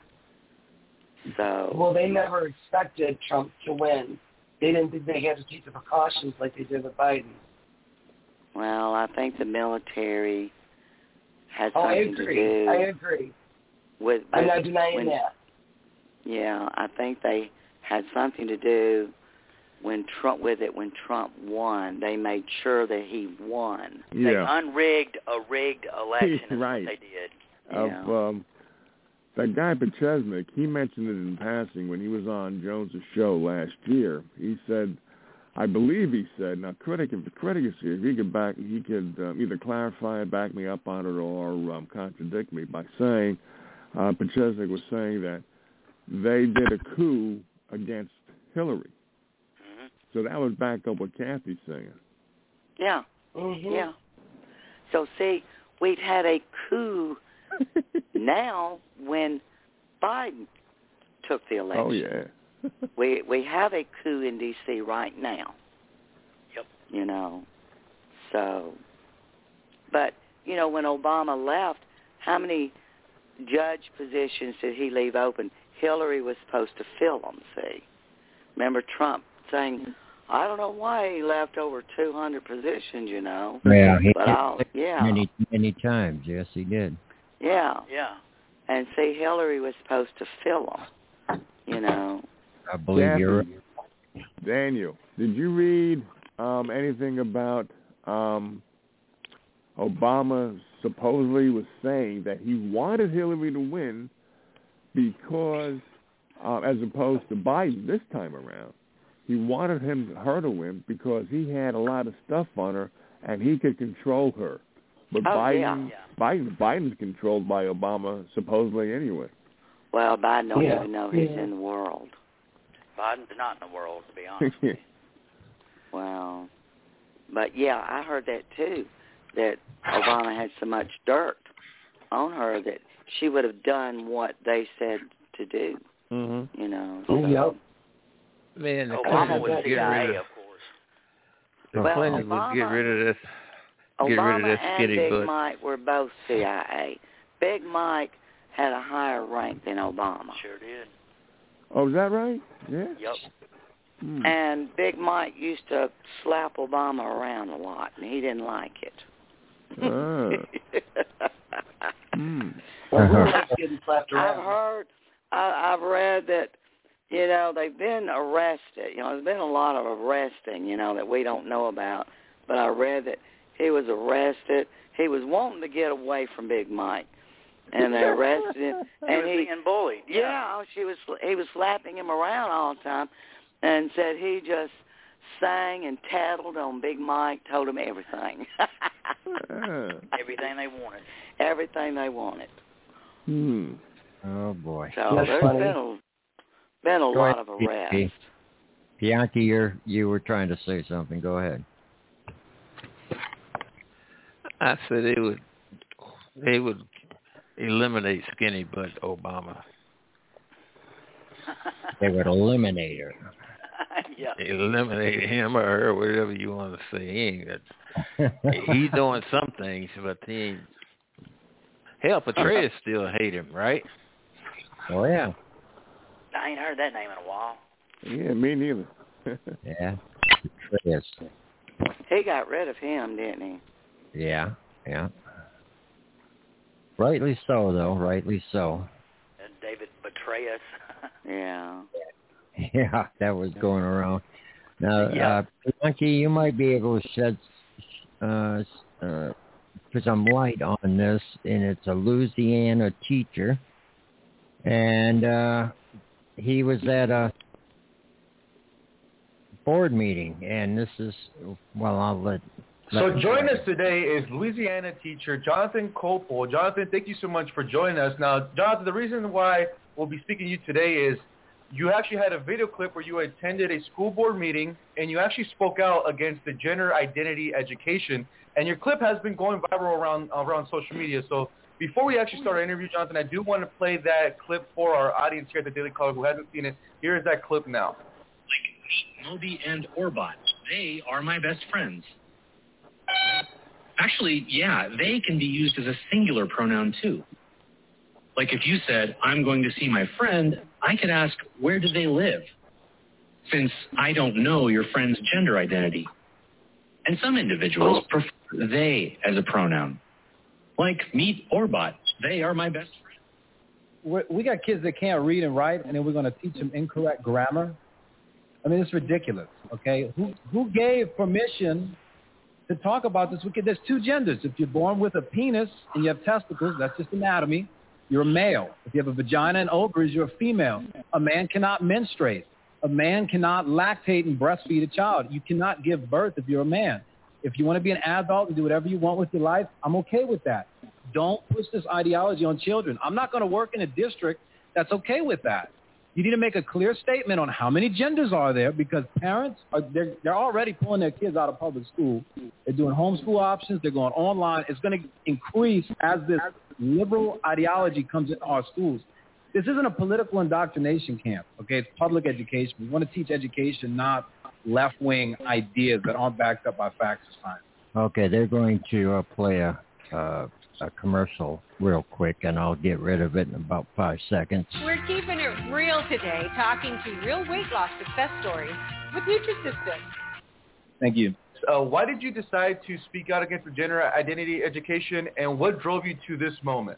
So Well, they never expected Trump to win. They didn't think they had to take the precautions like they did with Biden. Well, I think the military had Oh, I something to agree. do I agree. with, with I'm not denying when, that. Yeah, I think they had something to do when Trump with it when Trump won. They made sure that he won. Yeah. They unrigged a rigged election. Is Right. what they did. Of Yeah. um, that guy Pachesnik, he mentioned it in passing when he was on Jones's show last year. He said, I believe he said, now critic, if the critic is here, he could back, he could um, either clarify, back me up on it, or um, contradict me by saying, uh, Pachesnik was saying that they did a coup against Hillary. Mm-hmm. So that was backed up what Kathy's saying. Yeah. Mm-hmm. Yeah. So see, we've had a coup now when Biden took the election. Oh yeah. we we have a coup in D C right now. Yep. You know. So but, you know, when Obama left, how many judge positions did he leave open? Hillary was supposed to fill them, see. Remember Trump saying, I don't know why he left over two hundred positions, you know. Yeah, he but I'll, yeah. many many times. Yes, he did. Yeah. Yeah. And see, Hillary was supposed to fill them, you know. I believe Kathy, you're right. Daniel, did you read um, anything about um, Obama supposedly was saying that he wanted Hillary to win because, uh, as opposed to Biden this time around, he wanted him her to win because he had a lot of stuff on her and he could control her. But Oh, Biden, yeah. Biden, Biden's controlled by Obama supposedly anyway. Well, Biden don't Yeah. even know he's Yeah. in the world. Biden's not in the world, to be honest. with you. Well, but yeah, I heard that too, that Obama had so much dirt on her that she would have done what they said to do, Mm-hmm. you know. Oh, so- yep. Man, the Obama Clintons was would get C I rid A, of of course. the Well, Clintons would get Obama- rid of this get Obama rid of this and skinny Big butt. Mike were both C I A. Big Mike had a higher rank than Obama. Sure did. Oh, is that right? Yeah. Yep. Hmm. And Big Mike used to slap Obama around a lot, and he didn't like it. Ah. Hmm. Well, who likes getting slapped I've around? heard, I, I've read that, you know, they've been arrested. You know, there's been a lot of arresting, you know, that we don't know about. But I read that he was arrested. He was wanting to get away from Big Mike, and they arrested him. He And was he, being bullied. Yeah. yeah, she was. He was slapping him around all the time, and said he just sang and tattled on Big Mike. Told him everything. Ah. Everything they wanted. Everything they wanted. Hmm. Oh boy. So That's there's funny. been a, been a Go lot ahead, of P- arrests. Bianchi, you're you were trying to say something. Go ahead. I said they would they would eliminate Skinny Butt Obama. They would eliminate her. Yeah. Eliminate him or her, whatever you want to say. He ain't got, he's doing some things, but he ain't. Hell, Petraeus still hate him, right? Oh yeah. I ain't heard that name in a while. Yeah, me neither. Yeah, Petraeus. He got rid of him, didn't he? Yeah, yeah. Rightly so, though. Rightly so. And David Petraeus. Yeah. Yeah, that was going around. Now, Yeah. uh, Monkey, you might be able to shed uh, uh, put some light on this, and it's a Louisiana teacher, and uh, he was at a board meeting, and this is, well, I'll let... So join us today is Louisiana teacher Jonathan Copel. Jonathan, thank you so much for joining us. Now, Jonathan, the reason why we'll be speaking to you today is you actually had a video clip where you attended a school board meeting and you actually spoke out against the gender identity education. And your clip has been going viral around around social media. So before we actually start our interview, Jonathan, I do want to play that clip for our audience here at the Daily Caller who hasn't seen it. Here is that clip now. Like Modi and Orbot, they are my best friends. Actually, yeah, they can be used as a singular pronoun too. Like if you said, I'm going to see my friend, I could ask, where do they live? Since I don't know your friend's gender identity. And some individuals prefer they as a pronoun. Like meet Orbot, they are my best friend. We're, we got kids that can't read and write, and then we're going to teach them incorrect grammar. I mean, it's ridiculous, okay? Who who gave permission to talk about this? There's two genders. If you're born with a penis and you have testicles, that's just anatomy. You're a male. If you have a vagina and ovaries, you're a female. A man cannot menstruate. A man cannot lactate and breastfeed a child. You cannot give birth if you're a man. If you want to be an adult and do whatever you want with your life, I'm okay with that. Don't push this ideology on children. I'm not going to work in a district that's okay with that. You need to make a clear statement on how many genders are there, because parents, are they're, they're already pulling their kids out of public school. They're doing homeschool options. They're going online. It's going to increase as this liberal ideology comes into our schools. This isn't a political indoctrination camp, okay? It's public education. We want to teach education, not left-wing ideas that aren't backed up by facts or science. Okay, they're going to uh, play a, uh, a commercial real quick, and I'll get rid of it in about five seconds. We're keeping it real today, talking to real weight loss success stories with Nutrisystem. Thank you. Uh, why did you decide to speak out against the gender identity education, and what drove you to this moment?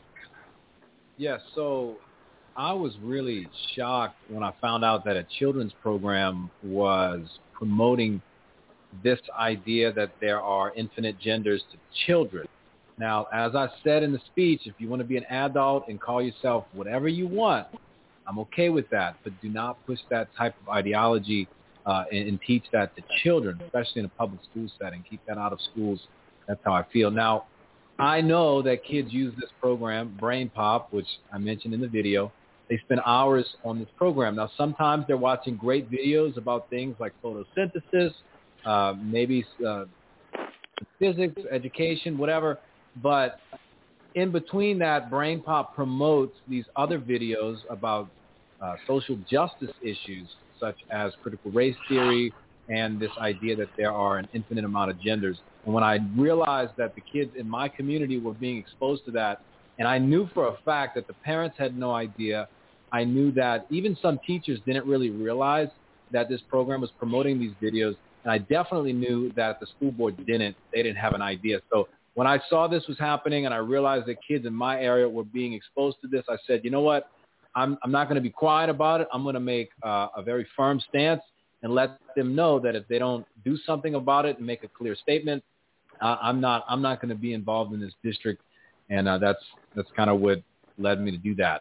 Yes, yeah, so I was really shocked when I found out that a children's program was promoting this idea that there are infinite genders to children. Now, as I said in the speech, if you want to be an adult and call yourself whatever you want, I'm okay with that, but do not push that type of ideology uh, and, and teach that to children, especially in a public school setting. Keep that out of schools. That's how I feel. Now, I know that kids use this program, Brain Pop, which I mentioned in the video. They spend hours on this program. Now, sometimes they're watching great videos about things like photosynthesis, uh, maybe uh, physics, education, whatever. But in between that, Brain Pop promotes these other videos about uh, social justice issues, such as critical race theory and this idea that there are an infinite amount of genders. And when I realized that the kids in my community were being exposed to that, and I knew for a fact that the parents had no idea, I knew that even some teachers didn't really realize that this program was promoting these videos, and I definitely knew that the school board didn't. They didn't have an idea. So when I saw this was happening and I realized that kids in my area were being exposed to this, I said, you know what? I'm, I'm not going to be quiet about it. I'm going to make uh, a very firm stance and let them know that if they don't do something about it and make a clear statement, uh, I'm not I'm not going to be involved in this district. And uh, that's that's kind of what led me to do that.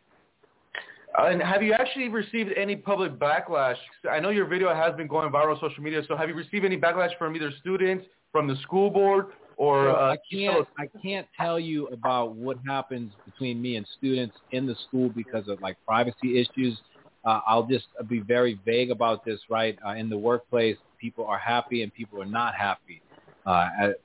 Uh, and have you actually received any public backlash? I know your video has been going viral on social media, so have you received any backlash from either students, from the school board, or... Uh, I can't I can't tell you about what happens between me and students in the school because of, like, privacy issues. Uh, I'll just be very vague about this, right? Uh, in the workplace, people are happy and people are not happy. Uh,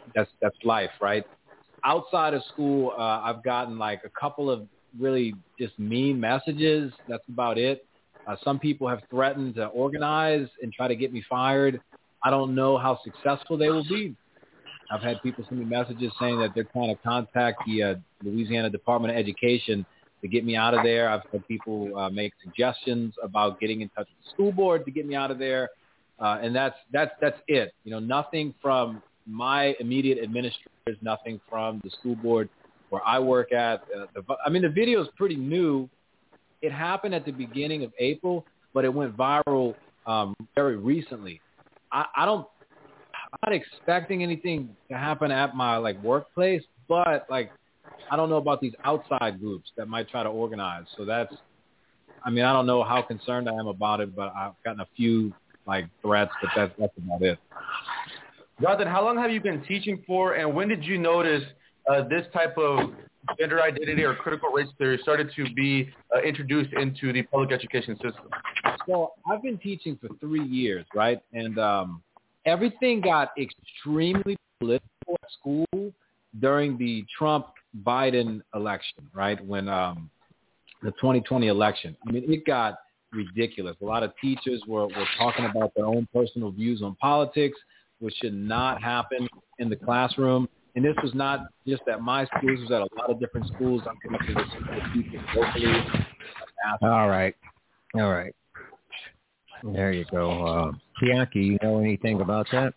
that's that's life, right? Outside of school, uh, I've gotten like a couple of really just mean messages. That's about it. Uh, some people have threatened to organize and try to get me fired. I don't know how successful they will be. I've had people send me messages saying that they're trying to contact the uh, Louisiana Department of Education to get me out of there. I've had people uh, make suggestions about getting in touch with the school board to get me out of there, uh, and that's that's that's it. You know, nothing from my immediate administrators, nothing from the school board where I work at. Uh, the, I mean, the video is pretty new. It happened at the beginning of April, but it went viral um, very recently. I, I don't. I'm not expecting anything to happen at my like workplace, but like I don't know about these outside groups that might try to organize. So that's, I mean, I don't know how concerned I am about it, but I've gotten a few like threats, but that's that's about it. Jonathan, how long have you been teaching for, and when did you notice uh, this type of gender identity or critical race theory started to be uh, introduced into the public education system? So I've been teaching for three years, right? And um, everything got extremely political at school during the Trump-Biden election, right? When um, the twenty twenty election. I mean, it got ridiculous. A lot of teachers were, were talking about their own personal views on politics, which should not happen in the classroom. And this was not just at my school. This was at a lot of different schools. I'm connected with some people locally. All right. All right. There you go. Uh, Bianchi, you know anything about that?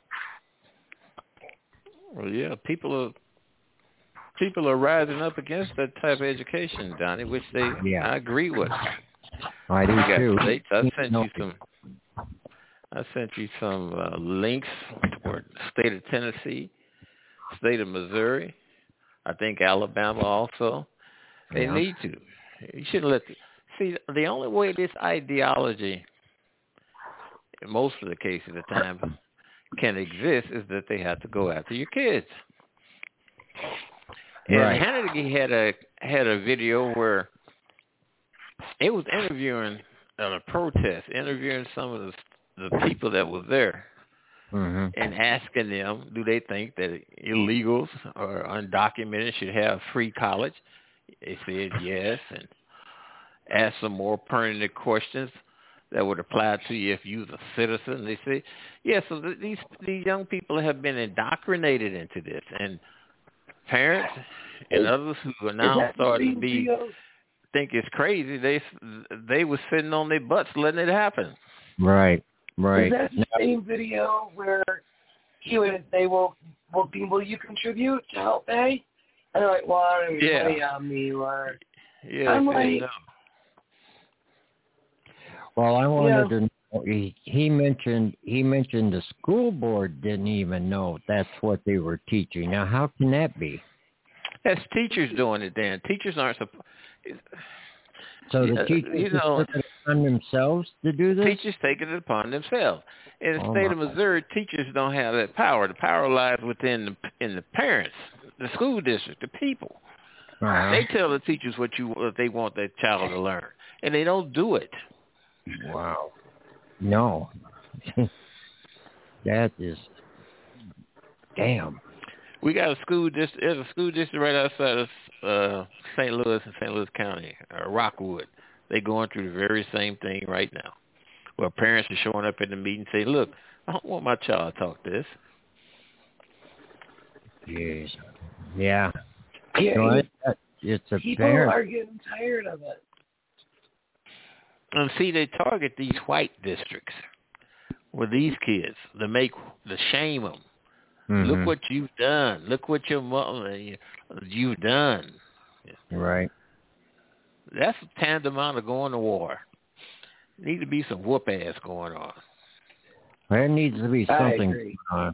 Well, yeah, people are people are rising up against that type of education, Donnie, which they yeah. I agree with. I do you got too. States. I sent you some. I sent you some uh, links for the state of Tennessee, state of Missouri. I think Alabama also. They yeah. need to. You shouldn't let. The, see, the only way this ideology, in most of the cases of the time, can exist is that they have to go after your kids. And right. Hannity had a had a video where it was interviewing at a protest, interviewing some of the the people that were there, mm-hmm. and asking them, do they think that illegals or undocumented should have free college? They said yes, and asked some more pertinent questions that would apply to you if you was a citizen. They say, yeah, so th- these these young people have been indoctrinated into this, and parents and others who are now starting to be think it's crazy. They they were sitting on their butts letting it happen. Right, right. Is that the same video where he would say, "Well, well, will you contribute to help pay?" And they're like, "Well, I don't have any money on me," or yeah, I'm like. no. Well, I wanted yeah. to know, he, he mentioned he mentioned the school board didn't even know that's what they were teaching. Now, how can that be? That's teachers doing it, Dan. Teachers aren't supposed. So the teachers you know, took it upon themselves to do this? Teachers take it upon themselves. In the oh state of my. Missouri, teachers don't have that power. The power lies within the in the parents, the school district, the people. Uh-huh. They tell the teachers what you what they want their child to learn, and they don't do it. Wow. No. That is damn. We got a school district. There's a school district right outside of uh, Saint Louis in Saint Louis County, uh, Rockwood. They're going through the very same thing right now, where parents are showing up in the meeting and saying, "Look, I don't want my child to talk this." Jeez. Yeah. Yeah. So it, it's a people parent. are getting tired of it. And see, they target these white districts with these kids to make to shame them. Mm-hmm. Look what you've done. Look what your mother you've done. Right. That's tantamount to going to war. Need to be some whoop ass going on. There needs to be something going on.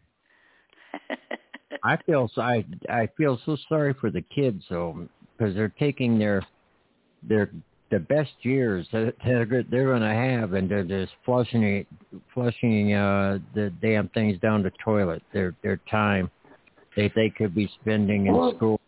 I feel so, I I feel so sorry for the kids though, because they're taking their their the best years that they're they're going to have, and they're just flushing it, flushing uh, the damn things down the toilet. Their their time they they could be spending in well, school.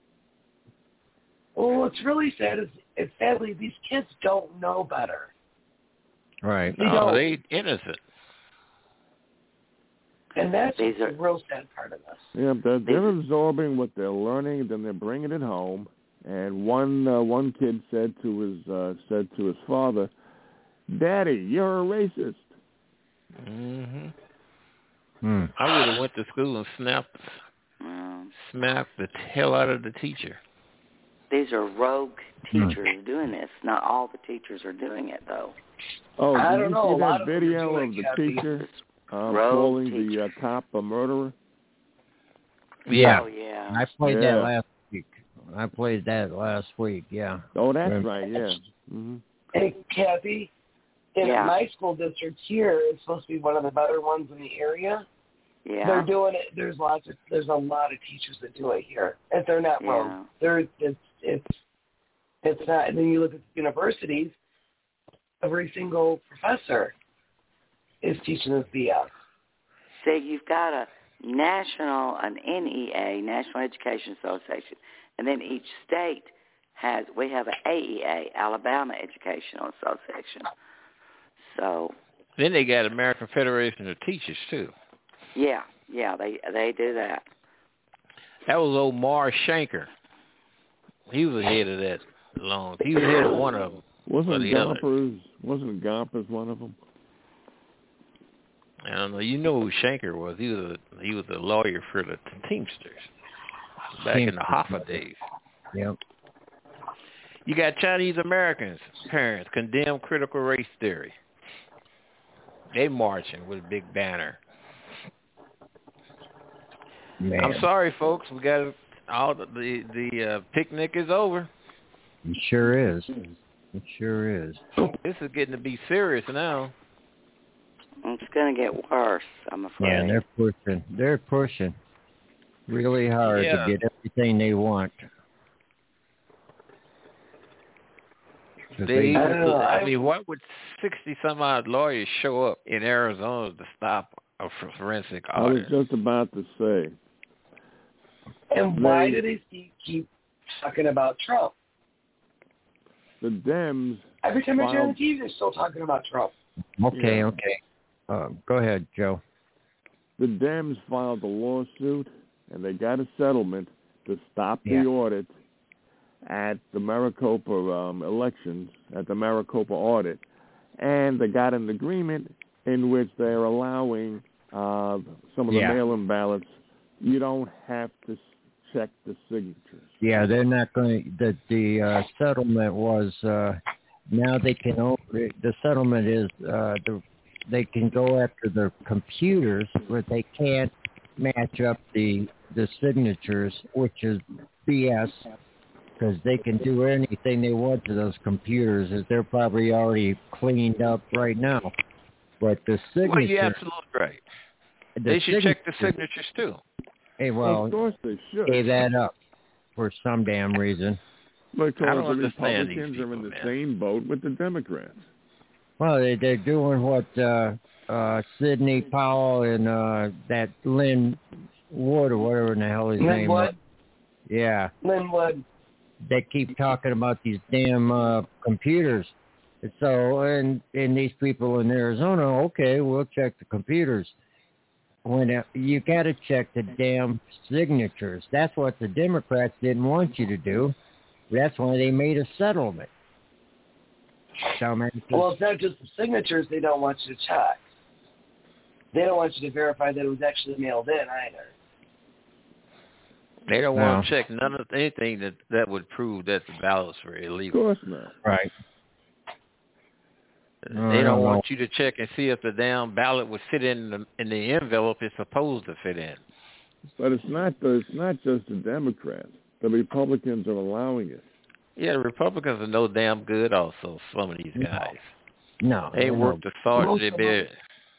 Well, what's really sad is, is sadly these kids don't know better. Right. They no, they innocent. And that's These the are, real sad part of this. Yeah, they're, they're absorbing what they're learning, then they're bringing it home. And one uh, one kid said to his uh, said to his father, "Daddy, you're a racist." Mhm. Hmm. I would have went to school and snapped, um, snapped the hell out of the teacher. these are rogue teachers hmm. doing this. Not all the teachers are doing it, though. Oh, I did don't you know. see A lot that of them are video doing of the Kathy. teacher uh, Rogue calling teacher. the uh, cop a murderer? Yeah. Oh, yeah. I played Yeah. that last week. I played that last week, yeah. Oh, that's Um, right, yeah. Mm-hmm. Hey, Kathy, in Yeah. my school district here, it's supposed to be one of the better ones in the area. Yeah. They're doing it. There's lots of there's a lot of teachers that do it here, and they're not Yeah. wrong. They're it's it's it's not. And then you look at universities, every single professor is teaching this B S. See, you've got a national, an N E A, National Education Association, and then each state has, we have an A E A, Alabama Educational Association. So. Then they got American Federation of Teachers, too. Yeah, yeah, they they do that. That was old Mars Shanker. He was the head of that long. He was the head of one of them. Wasn't the other. Gompers, wasn't Gompers one of them? I don't know. You know who Shanker was? He was a he was a lawyer for the Teamsters back in the Hoffa days. Yep. You got Chinese Americans parents condemn critical race theory. They marching with a big banner. Man. I'm sorry, folks. We got all the the, the uh, picnic is over. It sure is. It sure is. This is getting to be serious now. It's going to get worse, I'm afraid. Yeah, they're pushing. They're pushing really hard Yeah. to get everything they want. They, I don't know, I I- mean, why would sixty some odd lawyers show up in Arizona to stop a forensic I was audit? just about to say. And why They- do they keep, keep talking about Trump? The Dems. Every time I turn on filed- the T V, they're still talking about Trump. Okay, Yeah. okay. Uh, go ahead, Joe. The Dems filed a lawsuit, and they got a settlement to stop Yeah. the audit at the Maricopa um, elections, at the Maricopa audit. And they got an agreement in which they're allowing uh, some of the Yeah. mail-in ballots. You don't have to s- check the signatures. Yeah, they're not going to. The, the uh, settlement was uh, now they can. Only, the settlement is uh, the, they can go after their computers, but they can't match up the the signatures, which is B S. Because they can do anything they want to those computers, as they're probably already cleaned up right now. But the signature, Well, you're absolutely right. the They should check the signature- signatures too. Hey, well, of course they should. gave that up for some damn reason. Because I don't the understand these Republicans are in people, the man. same boat with the Democrats. Well, they, they're doing what uh, uh, Sidney Powell and uh, that Lynn Wood or whatever in the hell his Lynn name was. Wood? Yeah. Lynn Wood. They keep talking about these damn uh, computers. And so, and, and these people in Arizona, okay, we'll check the computers. When uh, you got to check the damn signatures. That's what the Democrats didn't want you to do. That's why they made a settlement. Dumbasses. Well, it's not just the signatures they don't want you to check. They don't want you to verify that it was actually mailed in either. They don't No. want to check none of anything that, that would prove that the ballots were Of illegal. course not. Right. No, They I don't don't want you to check and see if the damn ballot would fit in the, in the envelope it's supposed to fit in. But it's not the, it's not just the Democrats. The Republicans are allowing it. Yeah, the Republicans are no damn good also, some of these guys. No. They no. work the sergeant they bid.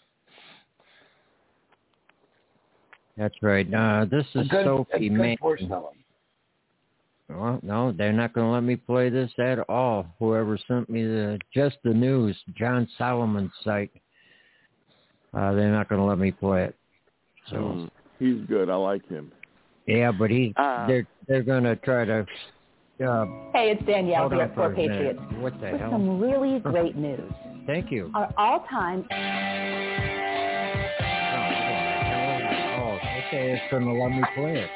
That's right. Uh, this A is good, a Sophie good Mann. portion of them. Well, no, they're not going to let me play this at all. Whoever sent me the Just the News, John Solomon's site, uh, they're not going to let me play it. So Mm. He's good. I like him. yeah, but he Uh, they're they're going to try to. Uh, Hey, it's Danielle hold here on at for Four a minute. Patriots What the with hell? some really great news. Thank you. Our all-time Oh, hold on. Okay, it's going to let me play it.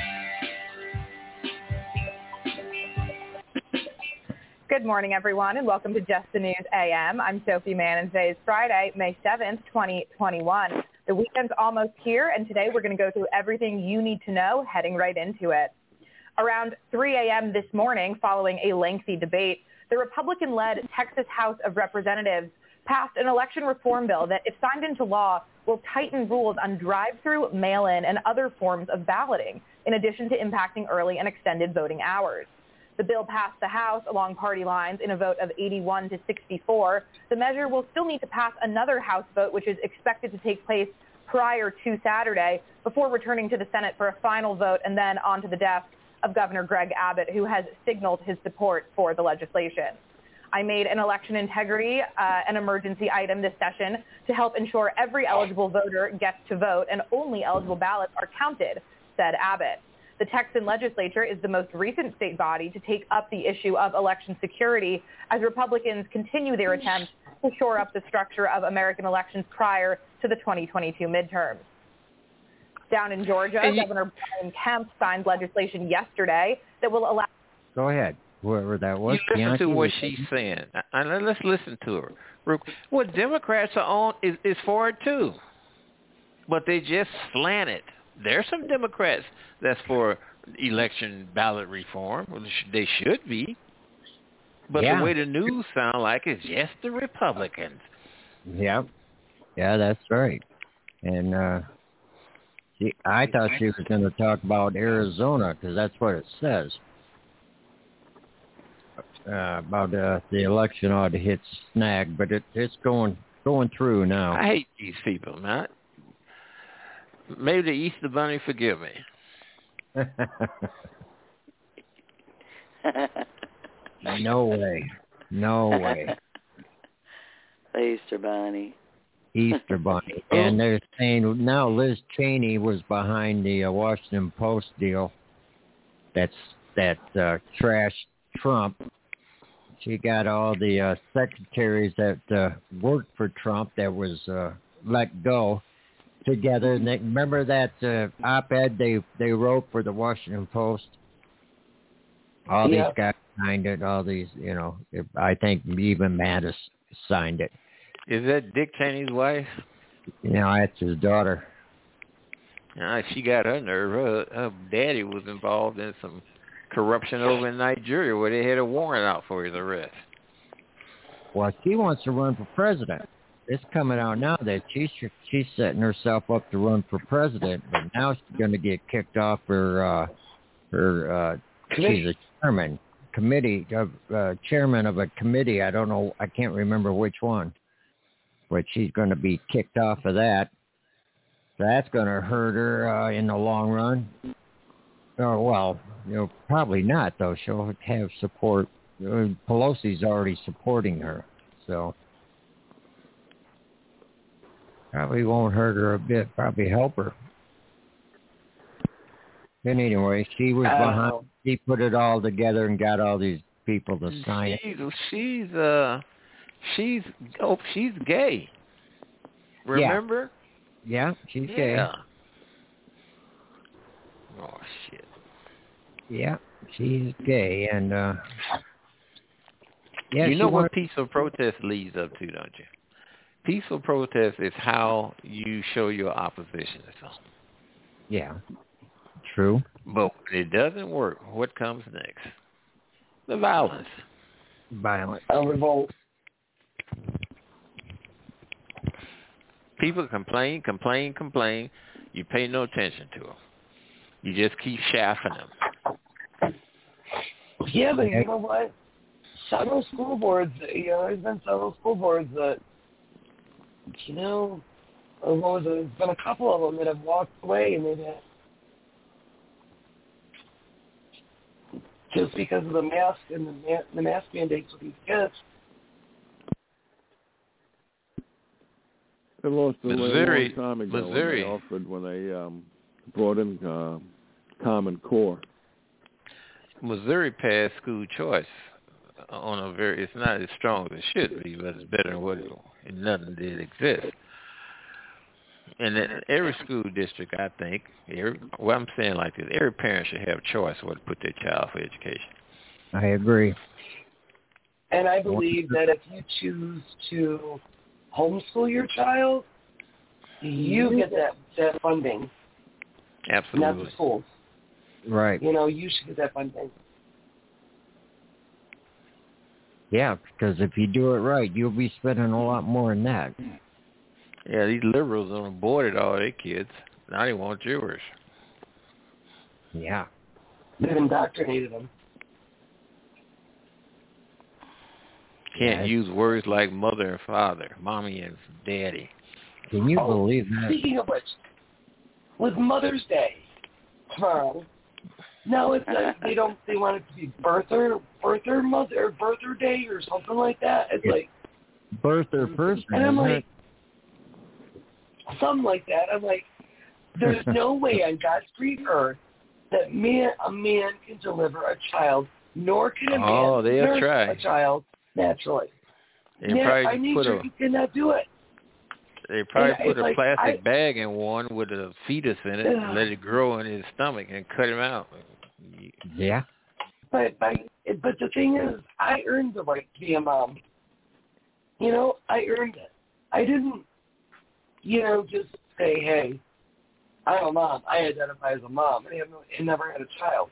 Good morning, everyone, and welcome to Just the News A M. I'm Sophie Mann, and today is Friday, May seventh, twenty twenty-one. The weekend's almost here, and today we're going to go through everything you need to know, heading right into it. Around three a.m. this morning, following a lengthy debate, the Republican-led Texas House of Representatives passed an election reform bill that, if signed into law, will tighten rules on drive-through, mail-in, and other forms of balloting, in addition to impacting early and extended voting hours. The bill passed the House along party lines in a vote of eighty-one to sixty-four. The measure will still need to pass another House vote, which is expected to take place prior to Saturday, before returning to the Senate for a final vote and then onto the desk of Governor Greg Abbott, who has signaled his support for the legislation. I made an election integrity uh, an emergency item this session to help ensure every eligible voter gets to vote and only eligible ballots are counted, said Abbott. The Texan legislature is the most recent state body to take up the issue of election security as Republicans continue their attempts to shore up the structure of American elections prior to the twenty twenty-two midterms. Down in Georgia, you- Governor Brian Kemp signed legislation yesterday that will allow... Go ahead, whoever that was. You listen to Bianchi, what she's saying. And let's listen to her. What Democrats are on is, is for it too, but they just slant it. There's some Democrats that's for election ballot reform. Well, they should be. But yeah. the way the news sound like it's just the Republicans. Yep. Yeah, that's right. And uh, she, I thought she was going to talk about Arizona because that's what it says. Uh, about uh, the election ought to hit snag, but it, it's going going through now. I hate these people, man. Maybe the Easter Bunny forgive me. No way. No way. Easter Bunny. Easter Bunny. And they're saying now Liz Cheney was behind the uh, Washington Post deal. That's that uh, trashed Trump. She got all the uh, secretaries that uh, worked for Trump that was uh, let go together. And they, remember that uh, op-ed they, they wrote for the Washington Post? All yeah. these guys signed it. All these, you know, I think even Mattis signed it. Is that Dick Cheney's wife? You know, that's his daughter. Uh, she got her nerve. Her, her daddy was involved in some corruption over in Nigeria where they had a warrant out for his arrest. Well, she wants to run for president. It's coming out now that she's she's setting herself up to run for president, but now she's going to get kicked off her uh, her. Uh, she's a chairman committee of uh, chairman of a committee. I don't know. I can't remember which one, but she's going to be kicked off of that. So that's going to hurt her uh, in the long run. Oh well, you know, probably not though. She'll have support. Uh, Pelosi's already supporting her, so. Probably won't hurt her a bit. Probably help her. But anyway, she was behind. She put it all together and got all these people to sign she's, it. She's uh, she's oh, she's gay. Remember? Yeah, yeah she's yeah. gay. Oh shit. Yeah, she's gay, and uh, yeah. You know what wanted... peaceful protest leads up to, don't you? Peaceful protest is how you show your opposition to something. Yeah, true. But when it doesn't work, what comes next? The violence. Violence. A revolt. People complain, complain, complain. You pay no attention to them. You just keep shafting them. Yeah, but you know what? Several school boards, you know, there's been several school boards that, you know, what was it? There's been a couple of them that have walked away and they've had, just because of the mask and the, ma- the mask mandates with these kids. They lost a Missouri, long time ago Missouri. when they offered when they um, brought in uh, Common Core. Missouri passed school choice on a very. It's not as strong as it should be, but it's better than what it, nothing did exist. And in every school district, I think, every, well, I'm saying like this, every parent should have a choice where to put their child for education. I agree. And I believe that if you choose to homeschool your child, you get that, that funding. Absolutely. Not the schools. Right. You know, you should get that funding. Yeah, because if you do it right, you'll be spending a lot more than that. Yeah, these liberals don't aborted all their kids. Now they want yours. Yeah. They've indoctrinated them. Can't Yeah, use words like mother and father, mommy and daddy. Can you oh, believe that? Speaking of which, with Mother's Day tomorrow, now it's like they don't they want it to be birther birther mother birther day or something like that. It's like birther person. And I'm like something like that. I'm like, there's no way on God's free earth that man a man can deliver a child, nor can a man oh, they'll nurse try. a child naturally. They Yeah, probably by nature, put a, you cannot do it. They probably And put a like, plastic I, bag in one with a fetus in it and let it grow in his stomach and cut him out. Yeah. But by, but the thing is, I earned the right to be a mom. You know, I earned it. I didn't, you know, just say, hey, I'm a mom. I identify as a mom. I, have no, I never had a child.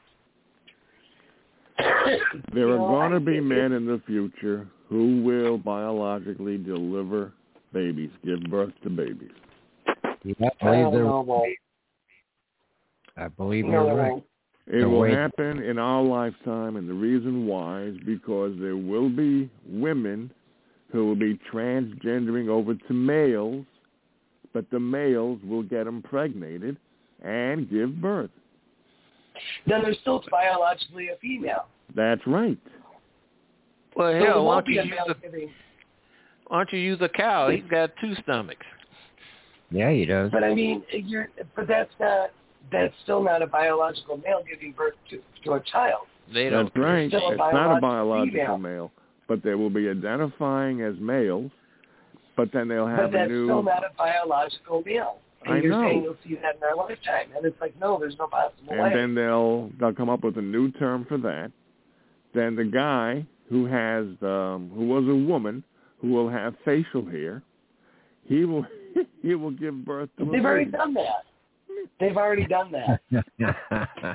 There You are know, going to I- be it- men in the future who will biologically deliver babies, give birth to babies. Yeah, I I believe don't there, know, well, I believe no, you're they right. won't. It The will way- happen in our lifetime, and the reason why is because there will be women who will be transgendering over to males, but the males will get impregnated and give birth. Then they're still biologically a female. That's right. Well, So hell, it why won't don't be you a use male a giving. why don't you use a cow? He's got two stomachs. Yeah, he does. But I mean, you're, but that's not, that's still not a biological male giving birth to, to a child. They That's don't. right. Still a It's not a biological biological female. male, but they will be identifying as males, but then they'll But have a that's new... still not a biological male. And I you're know. saying you'll see that in their lifetime. And it's like, no, there's no possible And way. then they'll they'll come up with a new term for that. Then the guy who has um, who was a woman who will have facial hair, he will he will give birth to a They've already baby. done that. They've already done that.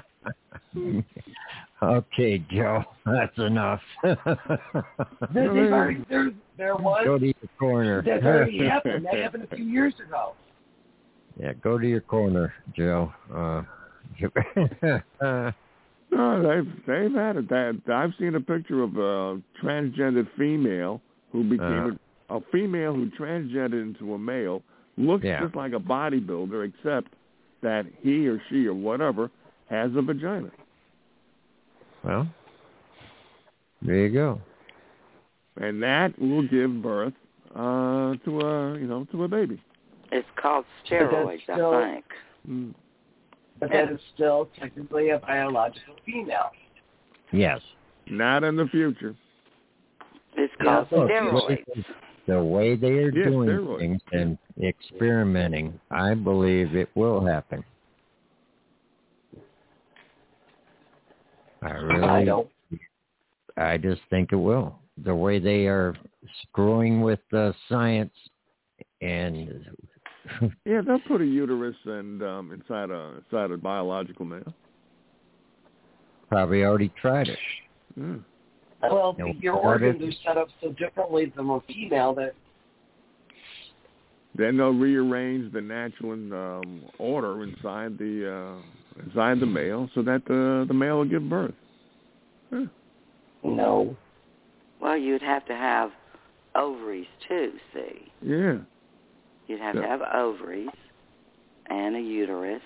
Okay, Joe, that's enough. They- They've already, there, there was, Go to your corner. that's already happened. That happened a few years ago. Yeah, go to your corner, Joe. Uh, No, they've they've had it. That I've seen a picture of a transgendered female who became Uh. a, a female who transgendered into a male. Looks Yeah. just like a bodybuilder, except that he or she or whatever has a vagina. well, there you go. And that will give birth uh, to a you know to a baby. It's called But that's steroids, still- I think. Mm. But that is still technically a biological female. Yes. Not in the future. It's Yeah, called so- steroids. The way they are Yeah, doing steroids. things and experimenting, I believe it will happen. I really I don't. I just think it will. The way they are screwing with uh, science and Yeah, they'll put a uterus and um, inside a inside a biological male. probably already tried it. Mm. Well, No, your what organs if- are set up so differently than a female that Then they'll rearrange the natural um, order inside the uh, inside the male so that the the male will give birth. Huh. no. Well, you'd have to have ovaries too, see. Yeah. You'd have Yeah. to have ovaries and a uterus.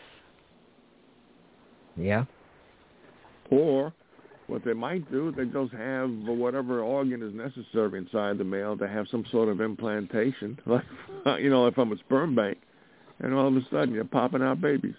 Yeah. Or what they might do, they just have whatever organ is necessary inside the male to have some sort of implantation, like you know, if I'm a sperm bank, and all of a sudden you're popping out babies.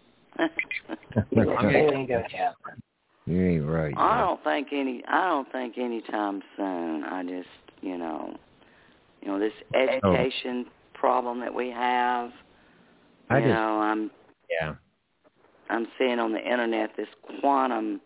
It ain't gonna happen. You ain't right. I don't think any. I don't think anytime soon. I just, you know, you know, this education problem that we have. I you just, know, I'm yeah. I'm seeing on the internet this quantum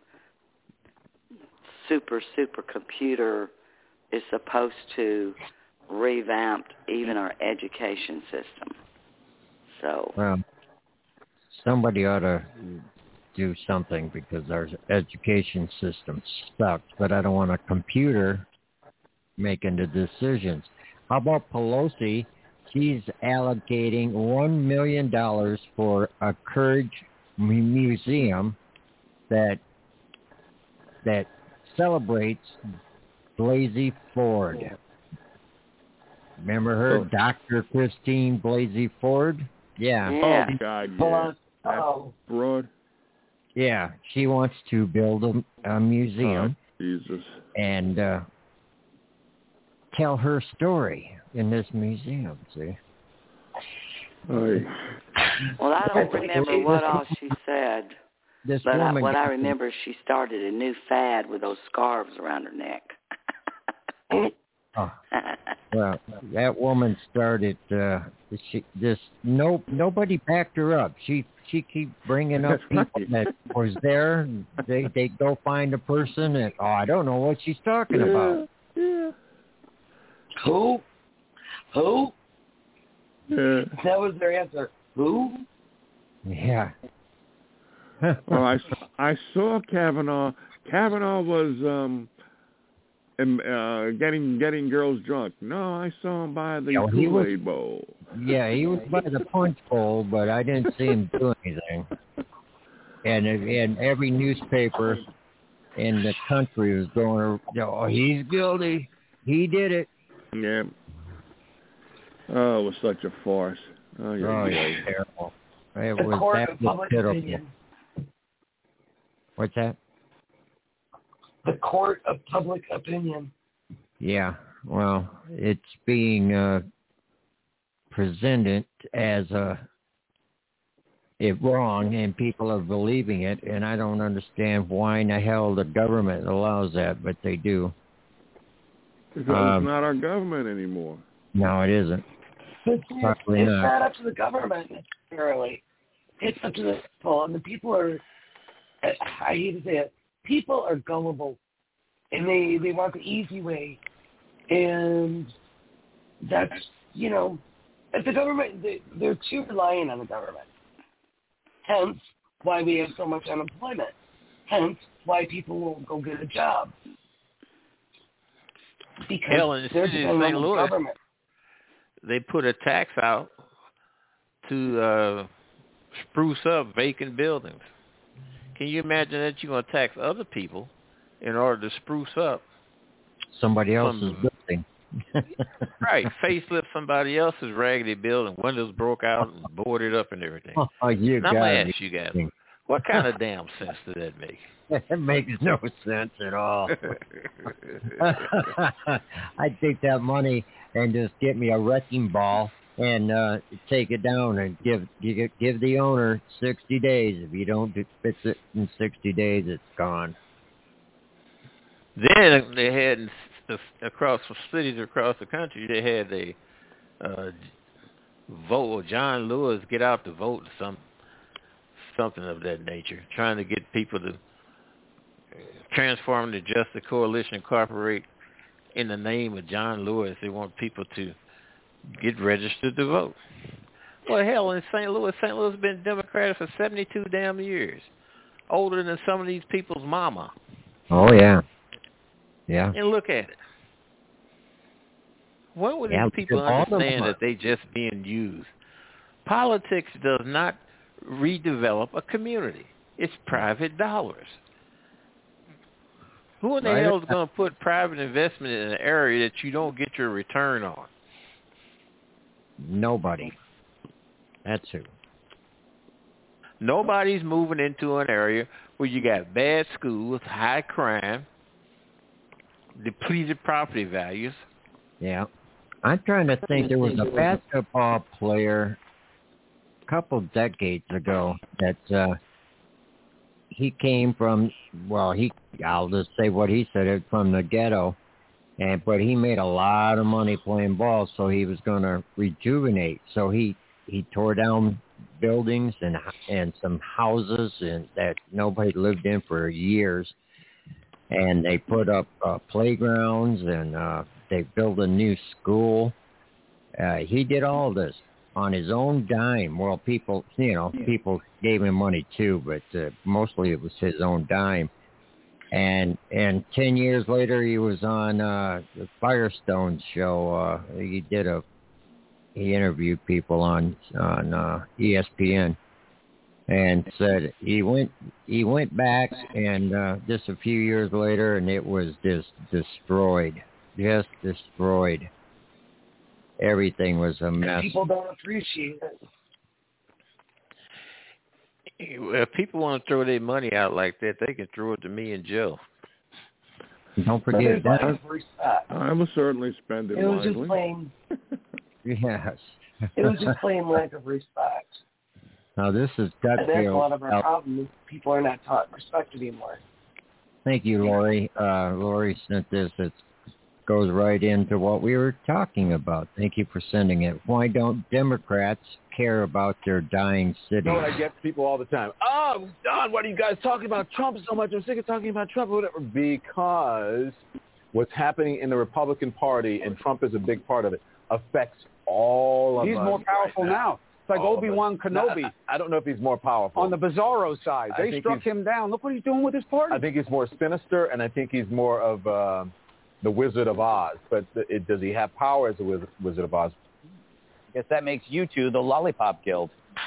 super super computer is supposed to revamp even our education system. So well, somebody ought to do something because our education system sucks. But I don't want a computer making the decisions. How about Pelosi? She's allocating one million dollars for a Courage museum that that celebrates Blasey Ford. Remember her, oh. Doctor Christine Blasey Ford? Yeah. yeah. Oh, God, yeah. Oh. Broad. Yeah, she wants to build a, a museum. Oh, Jesus. And uh, tell her story in this museum, see? Oy. Well, I don't remember what all she said, this but I, woman what I remember is she started a new fad with those scarves around her neck. Oh. Well, that woman started. Uh, she this no nobody backed her up. She she keep bringing up people that was there. They they go find a person and oh I don't know what she's talking yeah, about. Yeah. Who? Who? Yeah. That was their answer. Who? Yeah. Well, I I saw Kavanaugh. Kavanaugh was um. And uh, getting getting girls drunk. No, I saw him by the yeah, Kool-Aid bowl. Yeah, he was by the punch bowl, but I didn't see him do anything. And and every newspaper in the country was going, "Oh, he's guilty. He did it." Yeah. Oh, it was such a farce. Oh, yeah, oh yeah. It terrible. It the was court of public pitiful. opinion. What's that? The court of public opinion. Yeah, well, it's being uh, presented as a it wrong, and people are believing it, and I don't understand why in the hell the government allows that, but they do. Because um, it's not our government anymore. No, it isn't. It's, it's, it's not. not up to the government necessarily. It's up to the people, and the people are, I hate to say it, people are gullible, and they, they want the easy way, and that's, you know, if the government, they, they're too reliant on the government. Hence why we have so much unemployment. Hence why people won't go get a job. Because Hell, in the they're city of depending Saint on Louis, the government. They put a tax out to uh, spruce up vacant buildings. Can you imagine that you're going to tax other people in order to spruce up somebody else's some, building? Right, facelift somebody else's raggedy building, windows broke out and boarded up and everything. Oh, you now, I'm going to ask you guys, what kind of damn sense does that make? That makes no sense at all. I'd take that money and just get me a wrecking ball and uh, take it down and give give give the owner sixty days. If you don't fix it in sixty days, it's gone. Then they had across the cities across the country, they had a uh, vote. John Lewis get out to vote, some something of that nature, trying to get people to transform the Justice Coalition Incorporate in the name of John Lewis. They want people to get registered to vote. Well, hell, in Saint Louis, Saint Louis has been Democratic for seventy-two damn years, older than some of these people's mama. Oh, yeah. Yeah. And look at it. When would yeah, these people understand that they just being used? Politics does not redevelop a community. It's private dollars. Who in the right. hell is going to put private investment in an area that you don't get your return on? Nobody. That's who. Nobody's moving into an area where you got bad schools, high crime, depleted property values. Yeah. I'm trying to think. There was a basketball player a couple decades ago that uh, he came from, well, he I'll just say what he said, it from the ghetto, and but he made a lot of money playing ball, so he was going to rejuvenate. So he, he tore down buildings and and some houses and that nobody lived in for years. And they put up uh, playgrounds and uh, they built a new school. Uh, he did all this on his own dime. Well, people, you know, people gave him money too, but uh, mostly it was his own dime. And and ten years later, he was on uh, the Firestone show. Uh, he did a he interviewed people on on uh, E S P N, and said he went he went back and uh, just a few years later, and it was just destroyed, just destroyed. Everything was a mess. People don't appreciate it. If people want to throw their money out like that, they can throw it to me and Joe. Don't forget that. I will certainly spend it It was wisely. just plain. Yes. It was just plain lack of respect. Now this is gut And that's a feel. lot of our problem is people are not taught respect anymore. Thank you, Lori. Uh, Lori sent this. It goes right into what we were talking about. Thank you for sending it. Why don't Democrats care about their dying cities? You know what I get people all the time? Oh, Don, what are you guys talking about Trump so much? I'm sick of talking about Trump or whatever. Because what's happening in the Republican Party, and Trump is a big part of it, affects all of He's us more powerful right now. now. It's like All of Obi-Wan us. Kenobi. No, I, I don't know if he's more powerful. On the Bizarro side. I They think struck he's- him down. Look what he's doing with his party. I think he's more sinister, and I think he's more of uh, the Wizard of Oz. But it, does he have power as a Wiz- Wizard of Oz? Guess that makes you two the Lollipop Guild.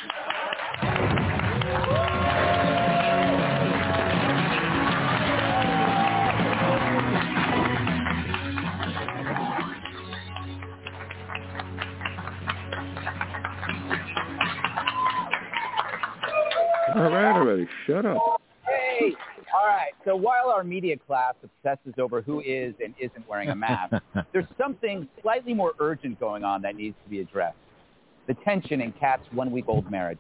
All right, already. Shut up. Hey! All right. So while our media class obsesses over who is and isn't wearing a mask, there's something slightly more urgent going on that needs to be addressed. The tension in Kat's one-week-old marriage.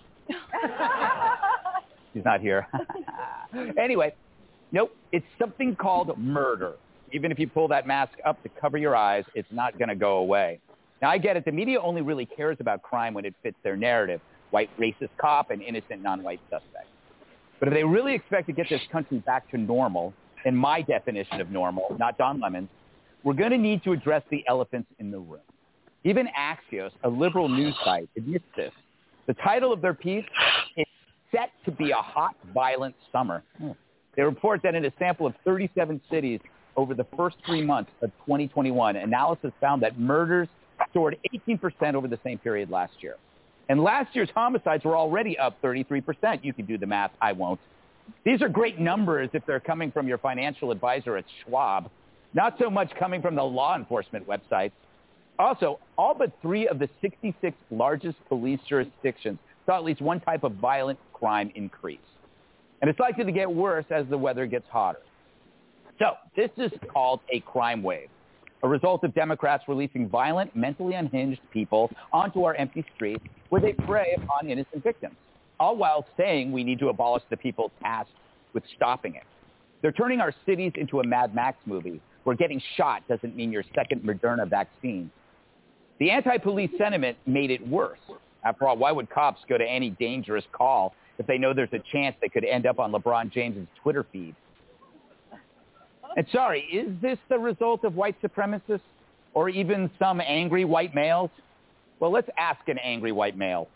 She's not here. Anyway, nope. It's something called murder. Even if you pull that mask up to cover your eyes, it's not going to go away. Now, I get it. The media only really cares about crime when it fits their narrative. White racist cop and innocent non-white suspect. But if they really expect to get this country back to normal, in my definition of normal, not Don Lemon's, we're going to need to address the elephants in the room. Even Axios, a liberal news site, admits this. The title of their piece is Set to be a Hot, Violent Summer. They report that in a sample of thirty-seven cities over the first three months of twenty twenty-one, analysis found that murders soared eighteen percent over the same period last year. And last year's homicides were already up thirty-three percent. You can do the math. I won't. These are great numbers if they're coming from your financial advisor at Schwab. Not so much coming from the law enforcement websites. Also, all but three of the sixty-six largest police jurisdictions saw at least one type of violent crime increase. And it's likely to get worse as the weather gets hotter. So this is called a crime wave, a result of Democrats releasing violent, mentally unhinged people onto our empty streets where they prey upon innocent victims, all while saying we need to abolish the people tasked with stopping it. They're turning our cities into a Mad Max movie where getting shot doesn't mean your second Moderna vaccine. The anti-police sentiment made it worse. After all, why would cops go to any dangerous call if they know there's a chance they could end up on LeBron James's Twitter feed? And sorry, is this the result of white supremacists or even some angry white males? Well, let's ask an angry white male.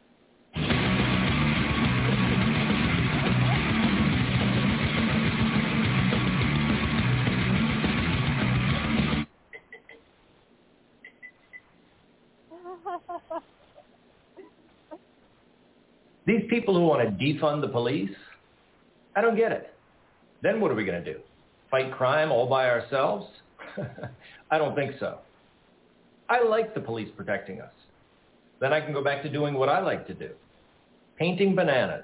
These people who want to defund the police, I don't get it. Then what are we going to do? Fight crime all by ourselves? I don't think so. I like the police protecting us. Then I can go back to doing what I like to do, painting bananas.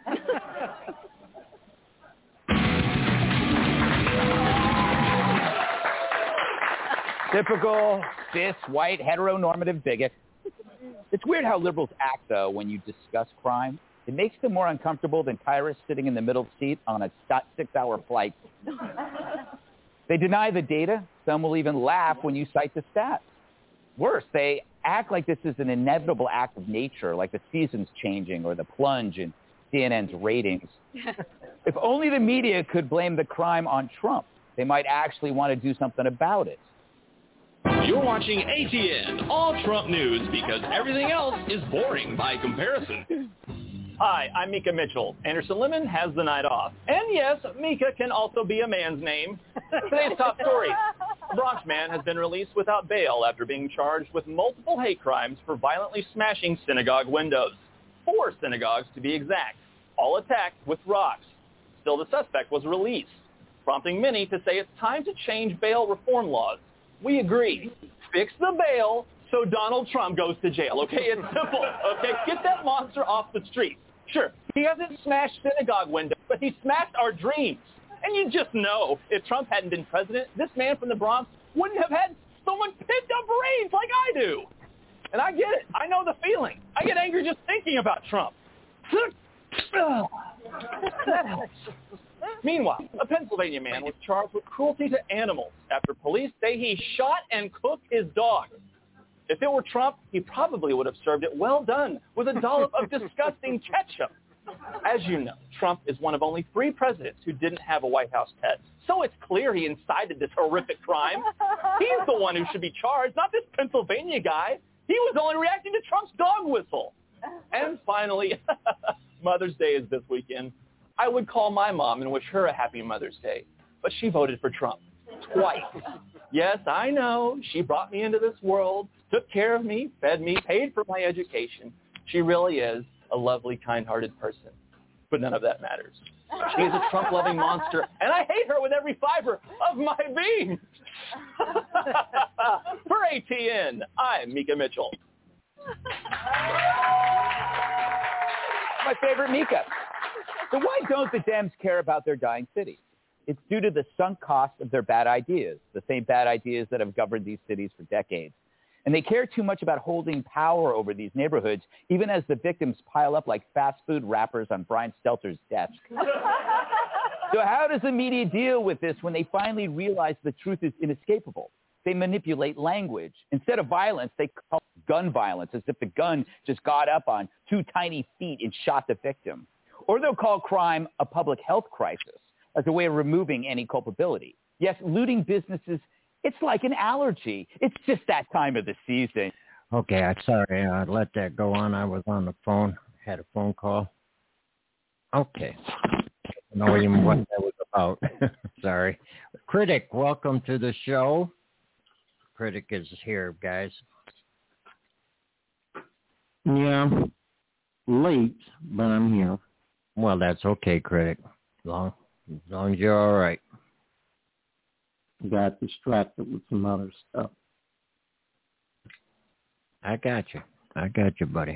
Typical cis, white, heteronormative bigot. It's weird how liberals act, though, when you discuss crime. It makes them more uncomfortable than Tyrus sitting in the middle seat on a six-hour flight. They deny the data. Some will even laugh when you cite the stats. Worse, they act like this is an inevitable act of nature, like the seasons changing or the plunge in C N N's ratings. If only the media could blame the crime on Trump, they might actually want to do something about it. You're watching A T N, all Trump news, because everything else is boring by comparison. Hi, I'm Mika Mitchell. Anderson Lemon has the night off. And yes, Mika can also be a man's name. Today's top story. A Bronx man has been released without bail after being charged with multiple hate crimes for violently smashing synagogue windows. Four synagogues to be exact, all attacked with rocks. Still, the suspect was released, prompting many to say it's time to change bail reform laws. We agree. Fix the bail so Donald Trump goes to jail, okay? It's simple, okay? Get that monster off the street. Sure, he hasn't smashed synagogue windows, but he smashed our dreams. And you just know, if Trump hadn't been president, this man from the Bronx wouldn't have had so much pent-up rage like I do. And I get it. I know the feeling. I get angry just thinking about Trump. Meanwhile, a Pennsylvania man was charged with cruelty to animals after police say he shot and cooked his dog. If it were Trump, he probably would have served it well done with a dollop of disgusting ketchup. As you know, Trump is one of only three presidents who didn't have a White House pet. So it's clear he incited this horrific crime. He's the one who should be charged, not this Pennsylvania guy. He was only reacting to Trump's dog whistle. And finally, Mother's Day is this weekend. I would call my mom and wish her a happy Mother's Day, but she voted for Trump twice. Yes, I know. She brought me into this world, took care of me, fed me, paid for my education. She really is a lovely, kind-hearted person. But none of that matters. She is a Trump-loving monster, and I hate her with every fiber of my being. For A T N, I'm Mika Mitchell. My favorite Mika. So why don't the Dems care about their dying cities? It's due to the sunk cost of their bad ideas, the same bad ideas that have governed these cities for decades. And they care too much about holding power over these neighborhoods, even as the victims pile up like fast food wrappers on Brian Stelter's desk. So how does the media deal with this when they finally realize the truth is inescapable? They manipulate language. Instead of violence, they call it gun violence, as if the gun just got up on two tiny feet and shot the victim. Or they'll call crime a public health crisis as a way of removing any culpability. Yes, looting businesses, it's like an allergy. It's just that time of the season. Okay, I'm sorry. I let that go on. I was on the phone, had a phone call. Okay. I don't know even what that was about. Sorry. Critic, welcome to the show. Critic is here, guys. Yeah, late, but I'm here. Well, that's okay, Critic. As long, as long as you're all right. Got distracted with some other stuff. I got you. I got you, buddy.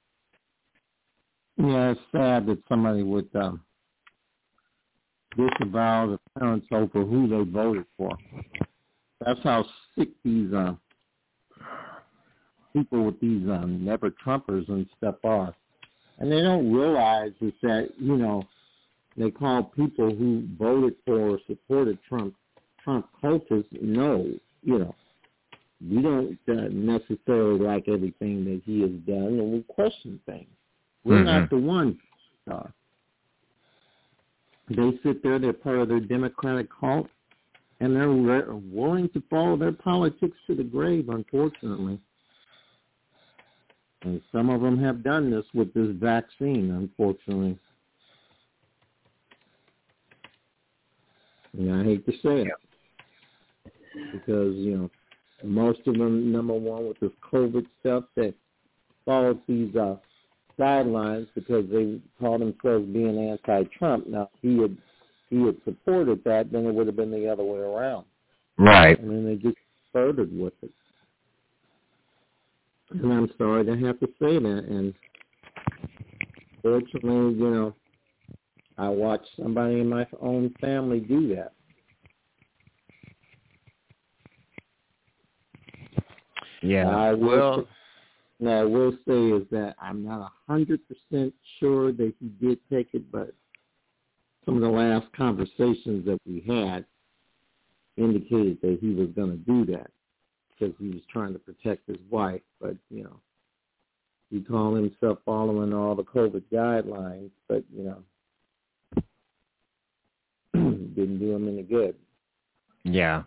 Yeah, it's sad that somebody would um, disavow the parents over who they voted for. That's how sick these uh, people with these um, never Trumpers and stuff are. And they don't realize is that, you know, they call people who voted for or supported Trump Trump cultists. No, you know, we don't uh, necessarily like everything that he has done, and we question things. We're mm-hmm. not the ones. Uh, they sit there, they're part of their Democratic cult, and they're re- willing to follow their politics to the grave, unfortunately. And some of them have done this with this vaccine, unfortunately. And I hate to say it. Because, you know, most of them, number one, with this COVID stuff, that followed these uh, guidelines because they call themselves being anti-Trump. Now, if he had, he had supported that, then it would have been the other way around. Right. And then they just flirted with it. And I'm sorry to have to say that. And fortunately, you know, I watched somebody in my own family do that. Yeah. I will well, say, now I will say is that I'm not a hundred percent sure that he did take it, but some of the last conversations that we had indicated that he was going to do that. because he was trying to protect his wife. But, you know, he called himself following all the COVID guidelines, but, you know, didn't do him any good. Yeah.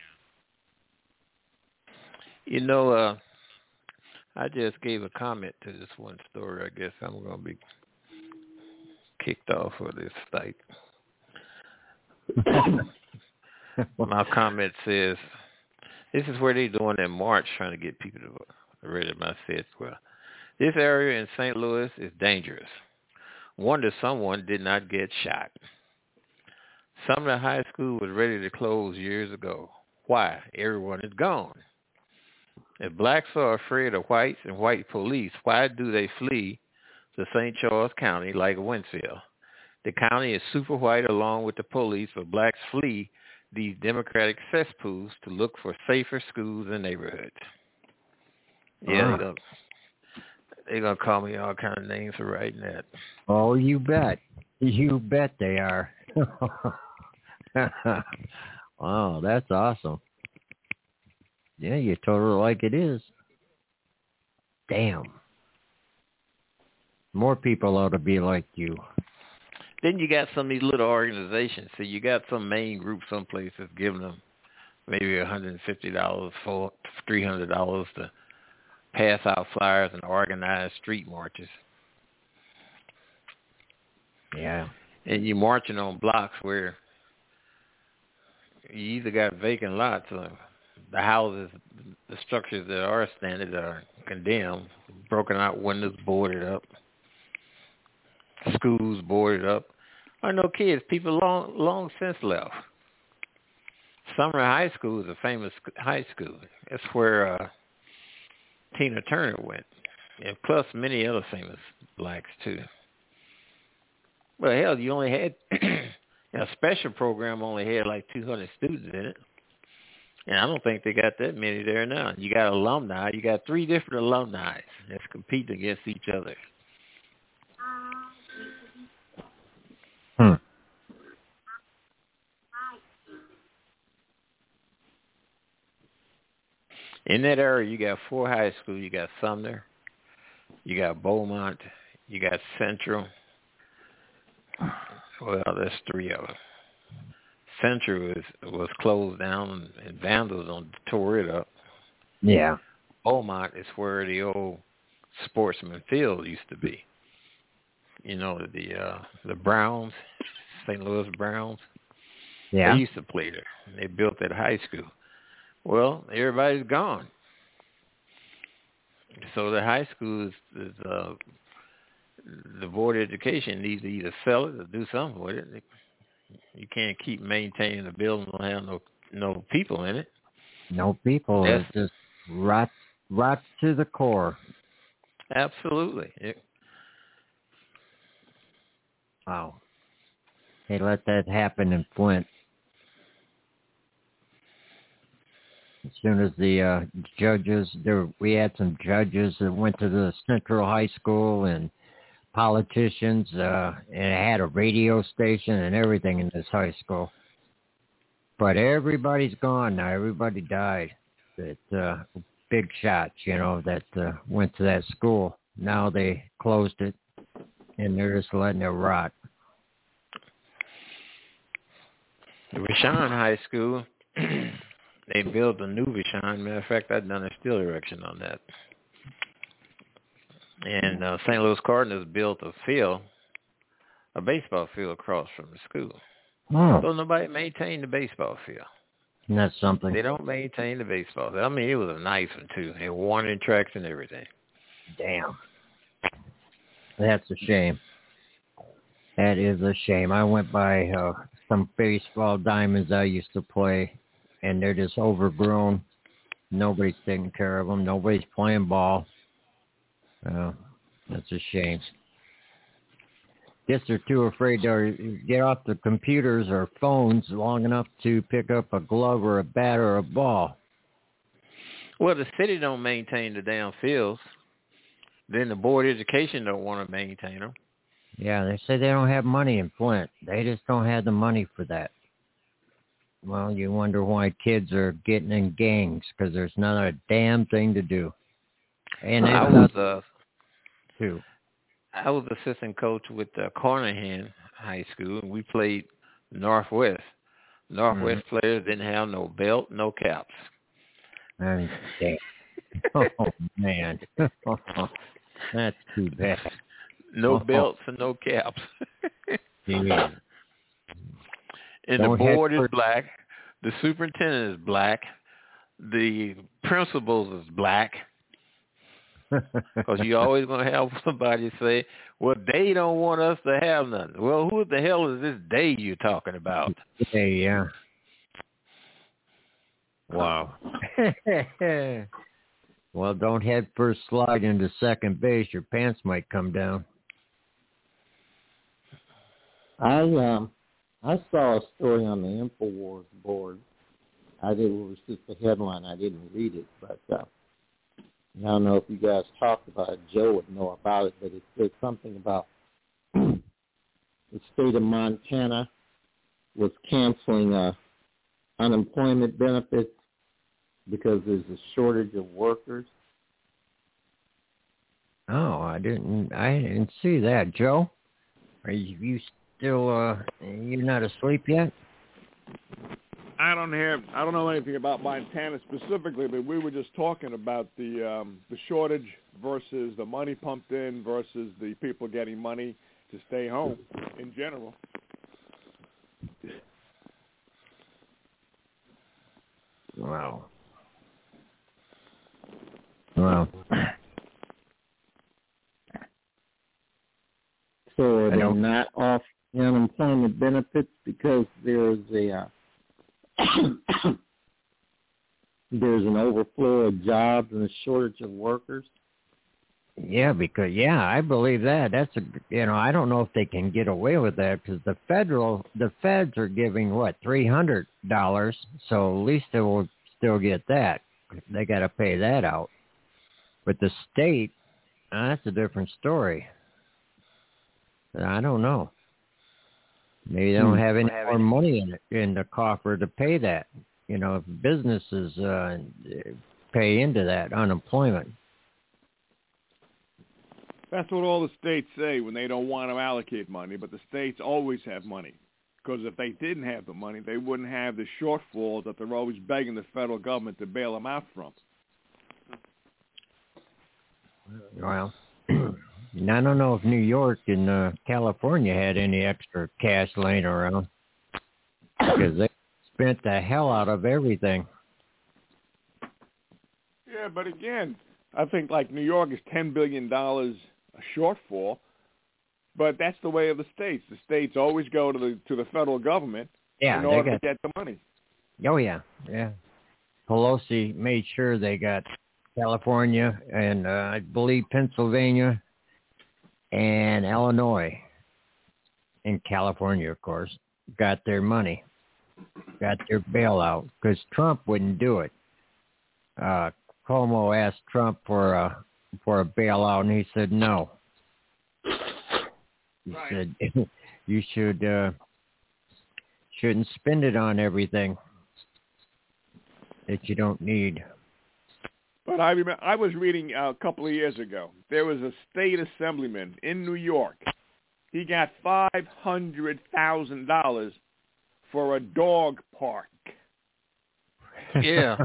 You know, uh, I just gave a comment to this one story. I guess I'm going to be kicked off of this site. My comment says, this is where they're doing their march, trying to get people to read my said, well, this area in Saint Louis is dangerous. Wonder someone did not get shot. Sumner High School was ready to close years ago. Why? Everyone is gone. If blacks are afraid of whites and white police, why do they flee to Saint Charles County like Wentzville? The county is super white along with the police, but blacks flee these democratic cesspools to look for safer schools and neighborhoods. Yeah, uh. they're gonna, they're gonna call me all kind of names for writing that. Oh, you bet. You bet they are. Wow, that's awesome. Yeah, you told her like it is. Damn. More people ought to be like you. Then you got some of these little organizations. So you got some main group someplace that's giving them maybe one hundred fifty dollars, for three hundred dollars to pass out flyers and organize street marches. Yeah. And you're marching on blocks where you either got vacant lots or the houses, the structures that are standing are condemned, broken out windows, boarded up, schools boarded up. I know kids, people long long since left. Sumner High School is a famous high school. That's where uh, Tina Turner went, and plus many other famous blacks too. Well, hell, you only had a special program only had like two hundred students in it. And I don't think they got that many there now. You got alumni. You got three different alumni that's competing against each other. Hmm. In that area, you got four high schools. You got Sumner, you got Beaumont, you got Central. Well, there's three of them. Central was, was closed down and vandals on tore it up. Yeah. Beaumont is where the old Sportsman Field used to be. You know, the uh, the Browns, Saint Louis Browns. Yeah. They used to play there. They built that high school. Well, everybody's gone. So the high school is, is uh, the Board of Education needs to either sell it or do something with it. You can't keep maintaining the building and have no no people in it. No people. Yes. It just rot rot to the core. Absolutely. It, wow. They let that happen in Flint. As soon as the uh, judges, there we had some judges that went to the Central High School and politicians, uh, and it had a radio station and everything in this high school. But everybody's gone now. Everybody died. That uh, big shots, you know, that uh, went to that school. Now they closed it, and they're just letting it rot. The Vashon High School, they built a new Vashon. Matter of fact, I've done a steel erection on that. And uh, Saint Louis Cardinals built a field, a baseball field across from the school. Oh. So nobody maintained the baseball field. And that's something. They don't maintain the baseball field. I mean, it was a nice one, too. They had warning tracks and everything. Damn. That's a shame. That is a shame. I went by uh, some baseball diamonds I used to play, and they're just overgrown. Nobody's taking care of them. Nobody's playing ball. Uh, that's a shame. Guess they're too afraid to get off the computers or phones long enough to pick up a glove or a bat or a ball. Well, the city don't maintain the damn fields. Then the Board of Education don't want to maintain them. Yeah, they say they don't have money in Flint. They just don't have the money for that. well, you wonder why kids are getting in gangs, because there's not a damn thing to do. And I that's was not uh, too. I was assistant coach with uh, Carnahan High School, and we played Northwest. Northwest mm-hmm. players didn't have no belt, no caps. And damn. Oh man, that's too bad. No oh. belts and no caps. Yeah. And Don't the board for- is black. The superintendent is black. The principal is black. Because you're always going to have somebody say, well, they don't want us to have nothing. Well, who the hell is this they you're talking about? Hey, yeah. Wow. Well, don't head first slide into second base. Your pants might come down. I um I saw a story on the InfoWars board. I did. It was just a headline. I didn't read it, but uh, I don't know if you guys talked about it. Joe would know about it, but it said something about the state of Montana was canceling uh, unemployment benefits because there's a shortage of workers. Oh, I didn't. I didn't see that, Joe. Are you, you still? Uh, you're not asleep yet? I don't have. I don't know anything about Montana specifically, but we were just talking about the um, the shortage versus the money pumped in versus the people getting money to stay home in general. Wow. Wow. So are they not off unemployment benefits because there's a uh, there's an overflow of jobs and a shortage of workers? Yeah, because yeah, I believe that. That's a you know I don't know if they can get away with that because the federal the feds are giving what three hundred dollars, so at least they will still get that. They got to pay that out. But the state, uh, that's a different story. I don't know. Maybe they don't have any more money in it, in the coffer to pay that. You know, if businesses uh, pay into that unemployment. That's what all the states say when they don't want to allocate money, but the states always have money. Because if they didn't have the money, they wouldn't have the shortfalls that they're always begging the federal government to bail them out from. Well, I don't know if New York and uh, California had any extra cash laying around because they spent the hell out of everything. Yeah, but again, I think like New York is ten billion dollars a shortfall, but that's the way of the states. The states always go to the to the federal government yeah, in order got, to get the money. Oh, yeah, yeah. Pelosi made sure they got California and uh, I believe Pennsylvania and Illinois and California, of course, got their money, got their bailout because Trump wouldn't do it. Uh, Cuomo asked Trump for a for a bailout, and he said no. He right. said you should uh, shouldn't spend it on everything that you don't need. But I remember I was reading uh, a couple of years ago. There was a state assemblyman in New York. He got five hundred thousand dollars for a dog park. Yeah.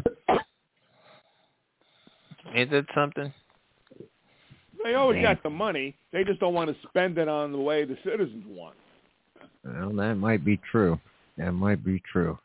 Is it something? They always Damn. got the money. They just don't want to spend it on the way the citizens want. Well, that might be true. That might be true.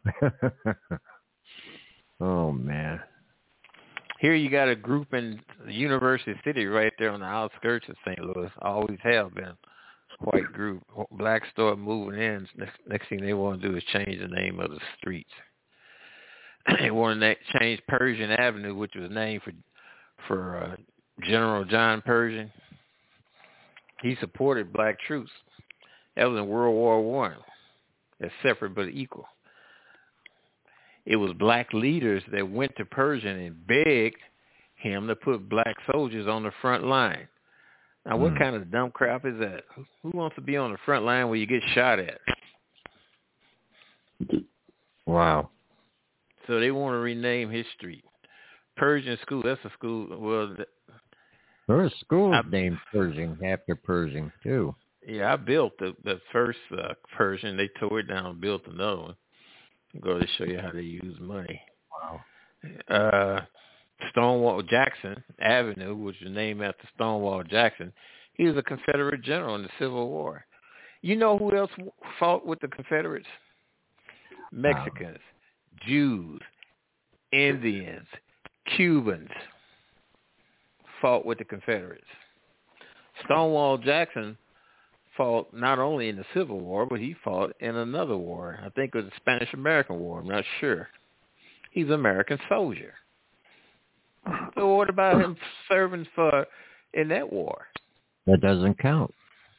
Oh, man. Here you got a group in University City right there on the outskirts of Saint Louis. Always have been. White group. Blacks start moving in. Next, next thing they want to do is change the name of the streets. They want to change Pershing Avenue, which was named for for uh, General John Pershing. He supported black troops. That was in World War One. They're separate but equal. It was black leaders that went to Pershing and begged him to put black soldiers on the front line. Now, what mm. kind of dumb crap is that? Who wants to be on the front line where you get shot at? Wow. So they want to rename his street. Pershing School, that's a school. Well, There's schools named Pershing after Pershing, too. Yeah, I built the, the first uh, Pershing. They tore it down and built another one. Go to show you how they use money. Wow. Uh, Stonewall Jackson Avenue, which was named after Stonewall Jackson, he was a Confederate general in the Civil War. You know who else fought with the Confederates? Mexicans, wow. Jews, Indians, Cubans fought with the Confederates. Stonewall Jackson fought not only in the Civil War, but he fought in another war. I think it was the Spanish-American War. I'm not sure. He's an American soldier. So what about him serving for in that war? That doesn't count.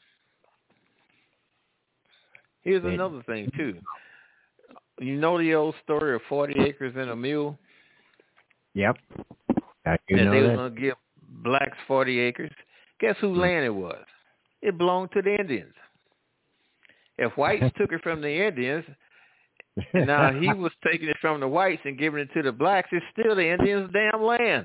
Here's it, another thing, too. You know the old story of forty acres and a mule? Yep. I do and know they that. were going to give blacks forty acres. Guess whose mm. land it was? It belonged to the Indians. If whites took it from the Indians, now he was taking it from the whites and giving it to the blacks, it's still the Indians' damn land.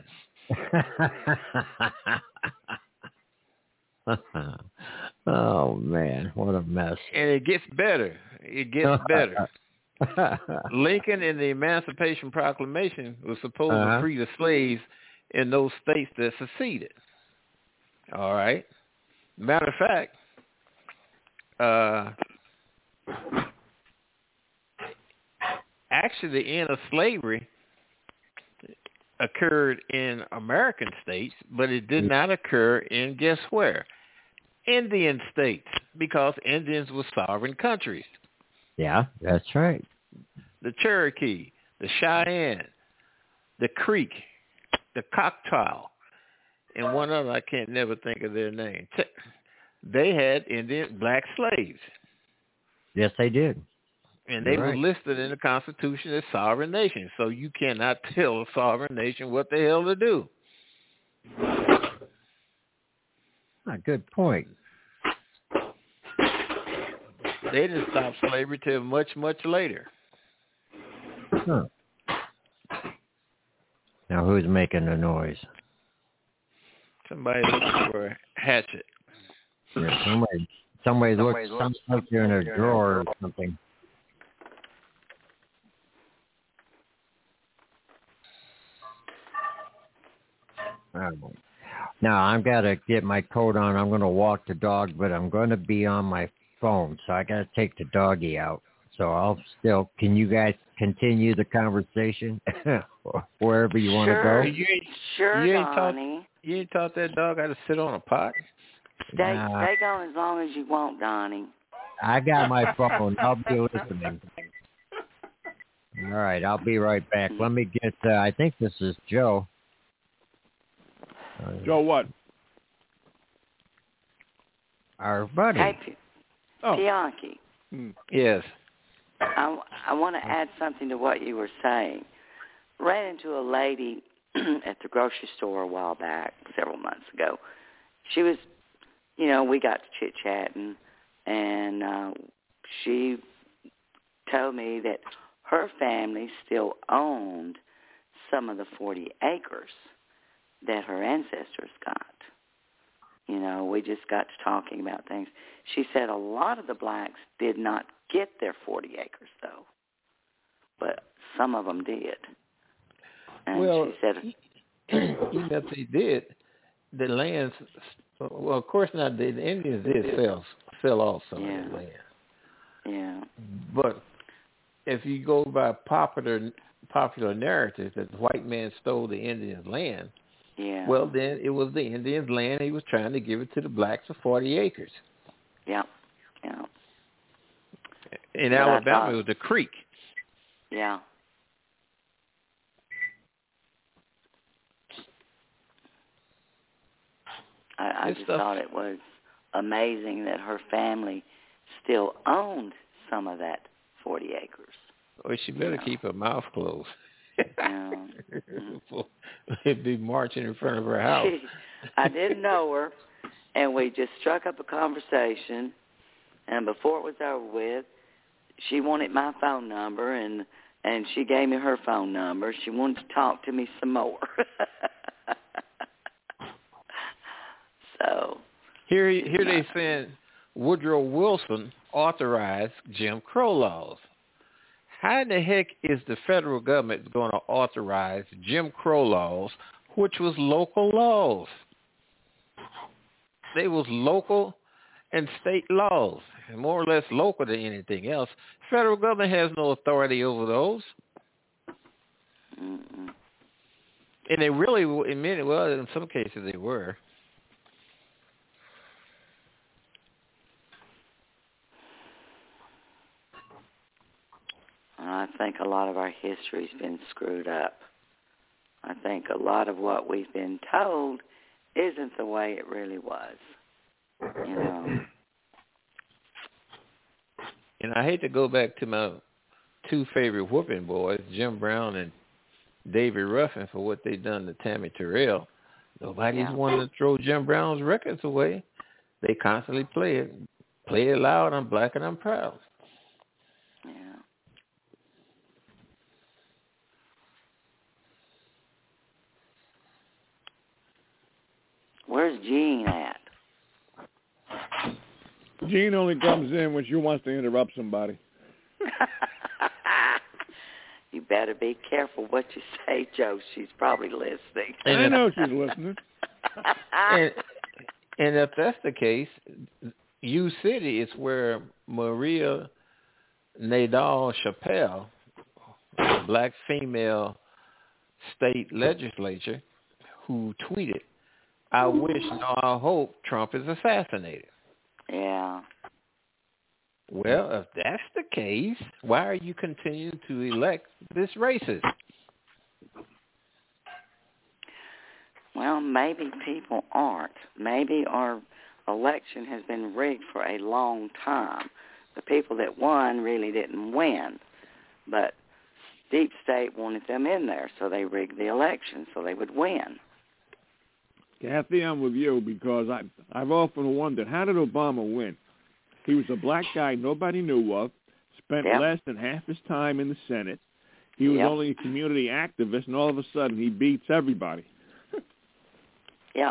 Oh, man, what a mess. And it gets better. It gets better. Lincoln in the Emancipation Proclamation was supposed uh-huh. to free the slaves in those states that seceded. All right. Matter of fact, uh, actually the end of slavery occurred in American states, but it did not occur in, guess where? Indian states, because Indians were sovereign countries. Yeah, that's right. The Cherokee, the Cheyenne, the Creek, the Choctaw, and one other, I can't never think of their name. They had Indian black slaves. Yes, they did. And they You're were right. listed in the Constitution as sovereign nations. So you cannot tell a sovereign nation what the hell to do. Ah, good point. They didn't stop slavery till much, much later. Huh. Now who's making the noise? Somebody looking for a hatchet. Yeah, somebody, somebody's looking, sounds like they're in a drawer or something. Now I've got to get my coat on. I'm going to walk the dog, but I'm going to be on my phone, so I got to take the doggy out. So I'll still. Can you guys continue the conversation wherever you want to sure. go? You ain't, sure, you ain't taught, Donnie. you ain't taught that dog how to sit on a pot? Stay, Nah. stay going as long as you want, Donnie. I got my phone. I'll be listening. All right, I'll be right back. Let me get. Uh, I think this is Joe. Uh, Joe, what? Our buddy. Hey, P- oh. Bianchi. Hmm. Yes. I, I want to add something to what you were saying. Ran into a lady at the grocery store a while back, several months ago. She was, you know, we got to chit-chatting, and uh, she told me that her family still owned some of the forty acres that her ancestors got. You know, we just got to talking about things. She said a lot of the blacks did not get their forty acres, though, but some of them did. And well, she said, even if they did, the lands, well, of course not, the Indians did sell, sell off some yeah. of the land. Yeah. But if you go by popular popular narrative that the white man stole the Indians' land, yeah. well, then it was the Indians' land. He was trying to give it to the blacks for forty acres. Yeah. Yeah. In But Alabama, thought, it was the creek. Yeah. I, I just stuff. thought it was amazing that her family still owned some of that forty acres. Well, she better you know. keep her mouth closed. Yeah. It'd be marching in front of her house. I didn't know her, and we just struck up a conversation, and before it was over with, she wanted my phone number, and and she gave me her phone number. She wanted to talk to me some more. So here, here they saying Woodrow Wilson authorized Jim Crow laws. How in the heck is the federal government going to authorize Jim Crow laws, which was local laws? They was local and state laws, and more or less local than anything else. Federal government has no authority over those. Mm-mm. And they really, in many, well, in some cases they were. I think a lot of our history's been screwed up. I think a lot of what we've been told isn't the way it really was. You know. And I hate to go back to my two favorite whooping boys, Jim Brown and David Ruffin, for what they done to Tammy Terrell. Nobody's Yeah. wanting to throw Jim Brown's records away. They constantly play it. Play it loud, I'm black and I'm proud. Yeah. Where's Gene at? Gene only comes in when she wants to interrupt somebody. You better be careful what you say, Joe. She's probably listening. And I know she's listening. and, and if that's the case, U City is where Maria Nadal Chappelle, a black female state legislature, who tweeted, "I wish, no, I hope Trump is assassinated." Yeah. Well, if that's the case, why are you continuing to elect this racist? Well, maybe people aren't. Maybe our election has been rigged for a long time. The people that won really didn't win, but Deep State wanted them in there, so they rigged the election so they would win. Kathy, I'm with you because I, I've often wondered, how did Obama win? He was a black guy nobody knew of, spent Yep. less than half his time in the Senate. He was Yep. only a community activist, and all of a sudden he beats everybody. Yep.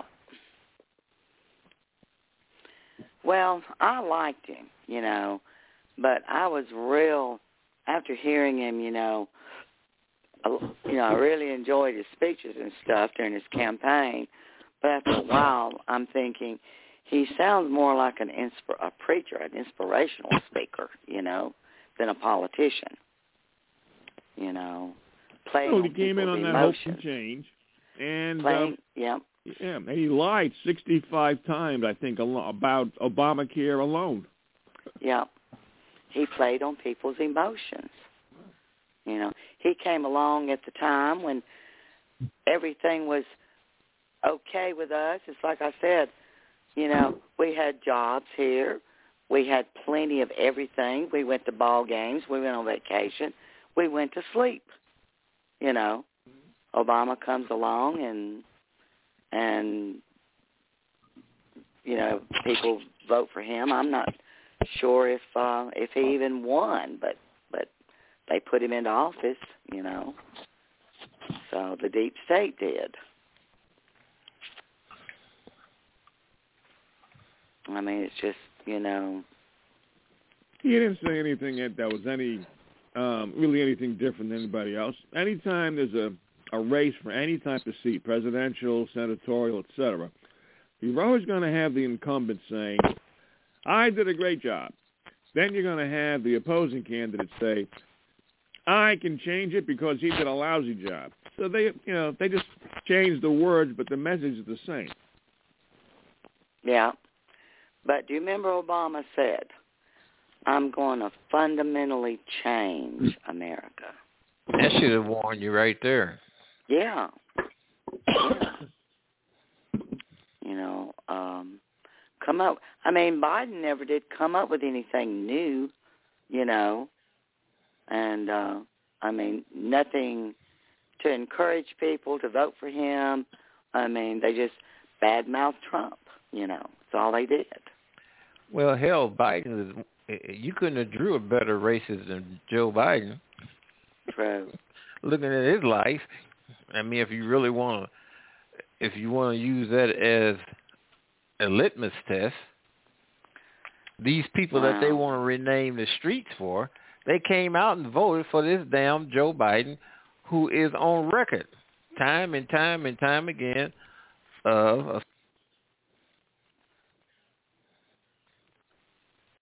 Well, I liked him, you know, but I was real, after hearing him, you know, I- you know, I really enjoyed his speeches and stuff during his campaign. But after a while, I'm thinking he sounds more like an insp- a preacher, an inspirational speaker, you know, than a politician. You know, playing Well, on he came in people's on that hope emotions. and change, and Playing, um, yeah, yeah, and he lied sixty-five times, I think, alo- about Obamacare alone. yeah. He played on people's emotions. You know, he came along at the time when everything was okay with us. It's like I said, you know, we had jobs here. We had plenty of everything. We went to ball games. We went on vacation. We went to sleep. You know, Obama comes along and, and you know, people vote for him. I'm not sure if uh, if he even won, but but they put him into office, you know. So the deep state did. I mean, it's just, you know. He didn't say anything that, that was any, um, really anything different than anybody else. Anytime there's a, a race for any type of seat, presidential, senatorial, et cetera, you're always going to have the incumbent saying, I did a great job. Then you're going to have the opposing candidate say, I can change it because he did a lousy job. So they, you know, they just change the words, but the message is the same. Yeah. But do you remember Obama said, I'm going to fundamentally change America? That should have warned you right there. Yeah. Yeah. You know, um, come up. I mean, Biden never did come up with anything new, you know, and, uh, I mean, nothing to encourage people to vote for him. I mean, they just badmouthed Trump, you know. That's all they did. Well, hell, Biden is, you couldn't have drew a better racist than Joe Biden. pro. Looking at his life, I mean, if you really want to, if you want to use that as a litmus test, these people wow. that they want to rename the streets for, they came out and voted for this damn Joe Biden, who is on record time and time and time again of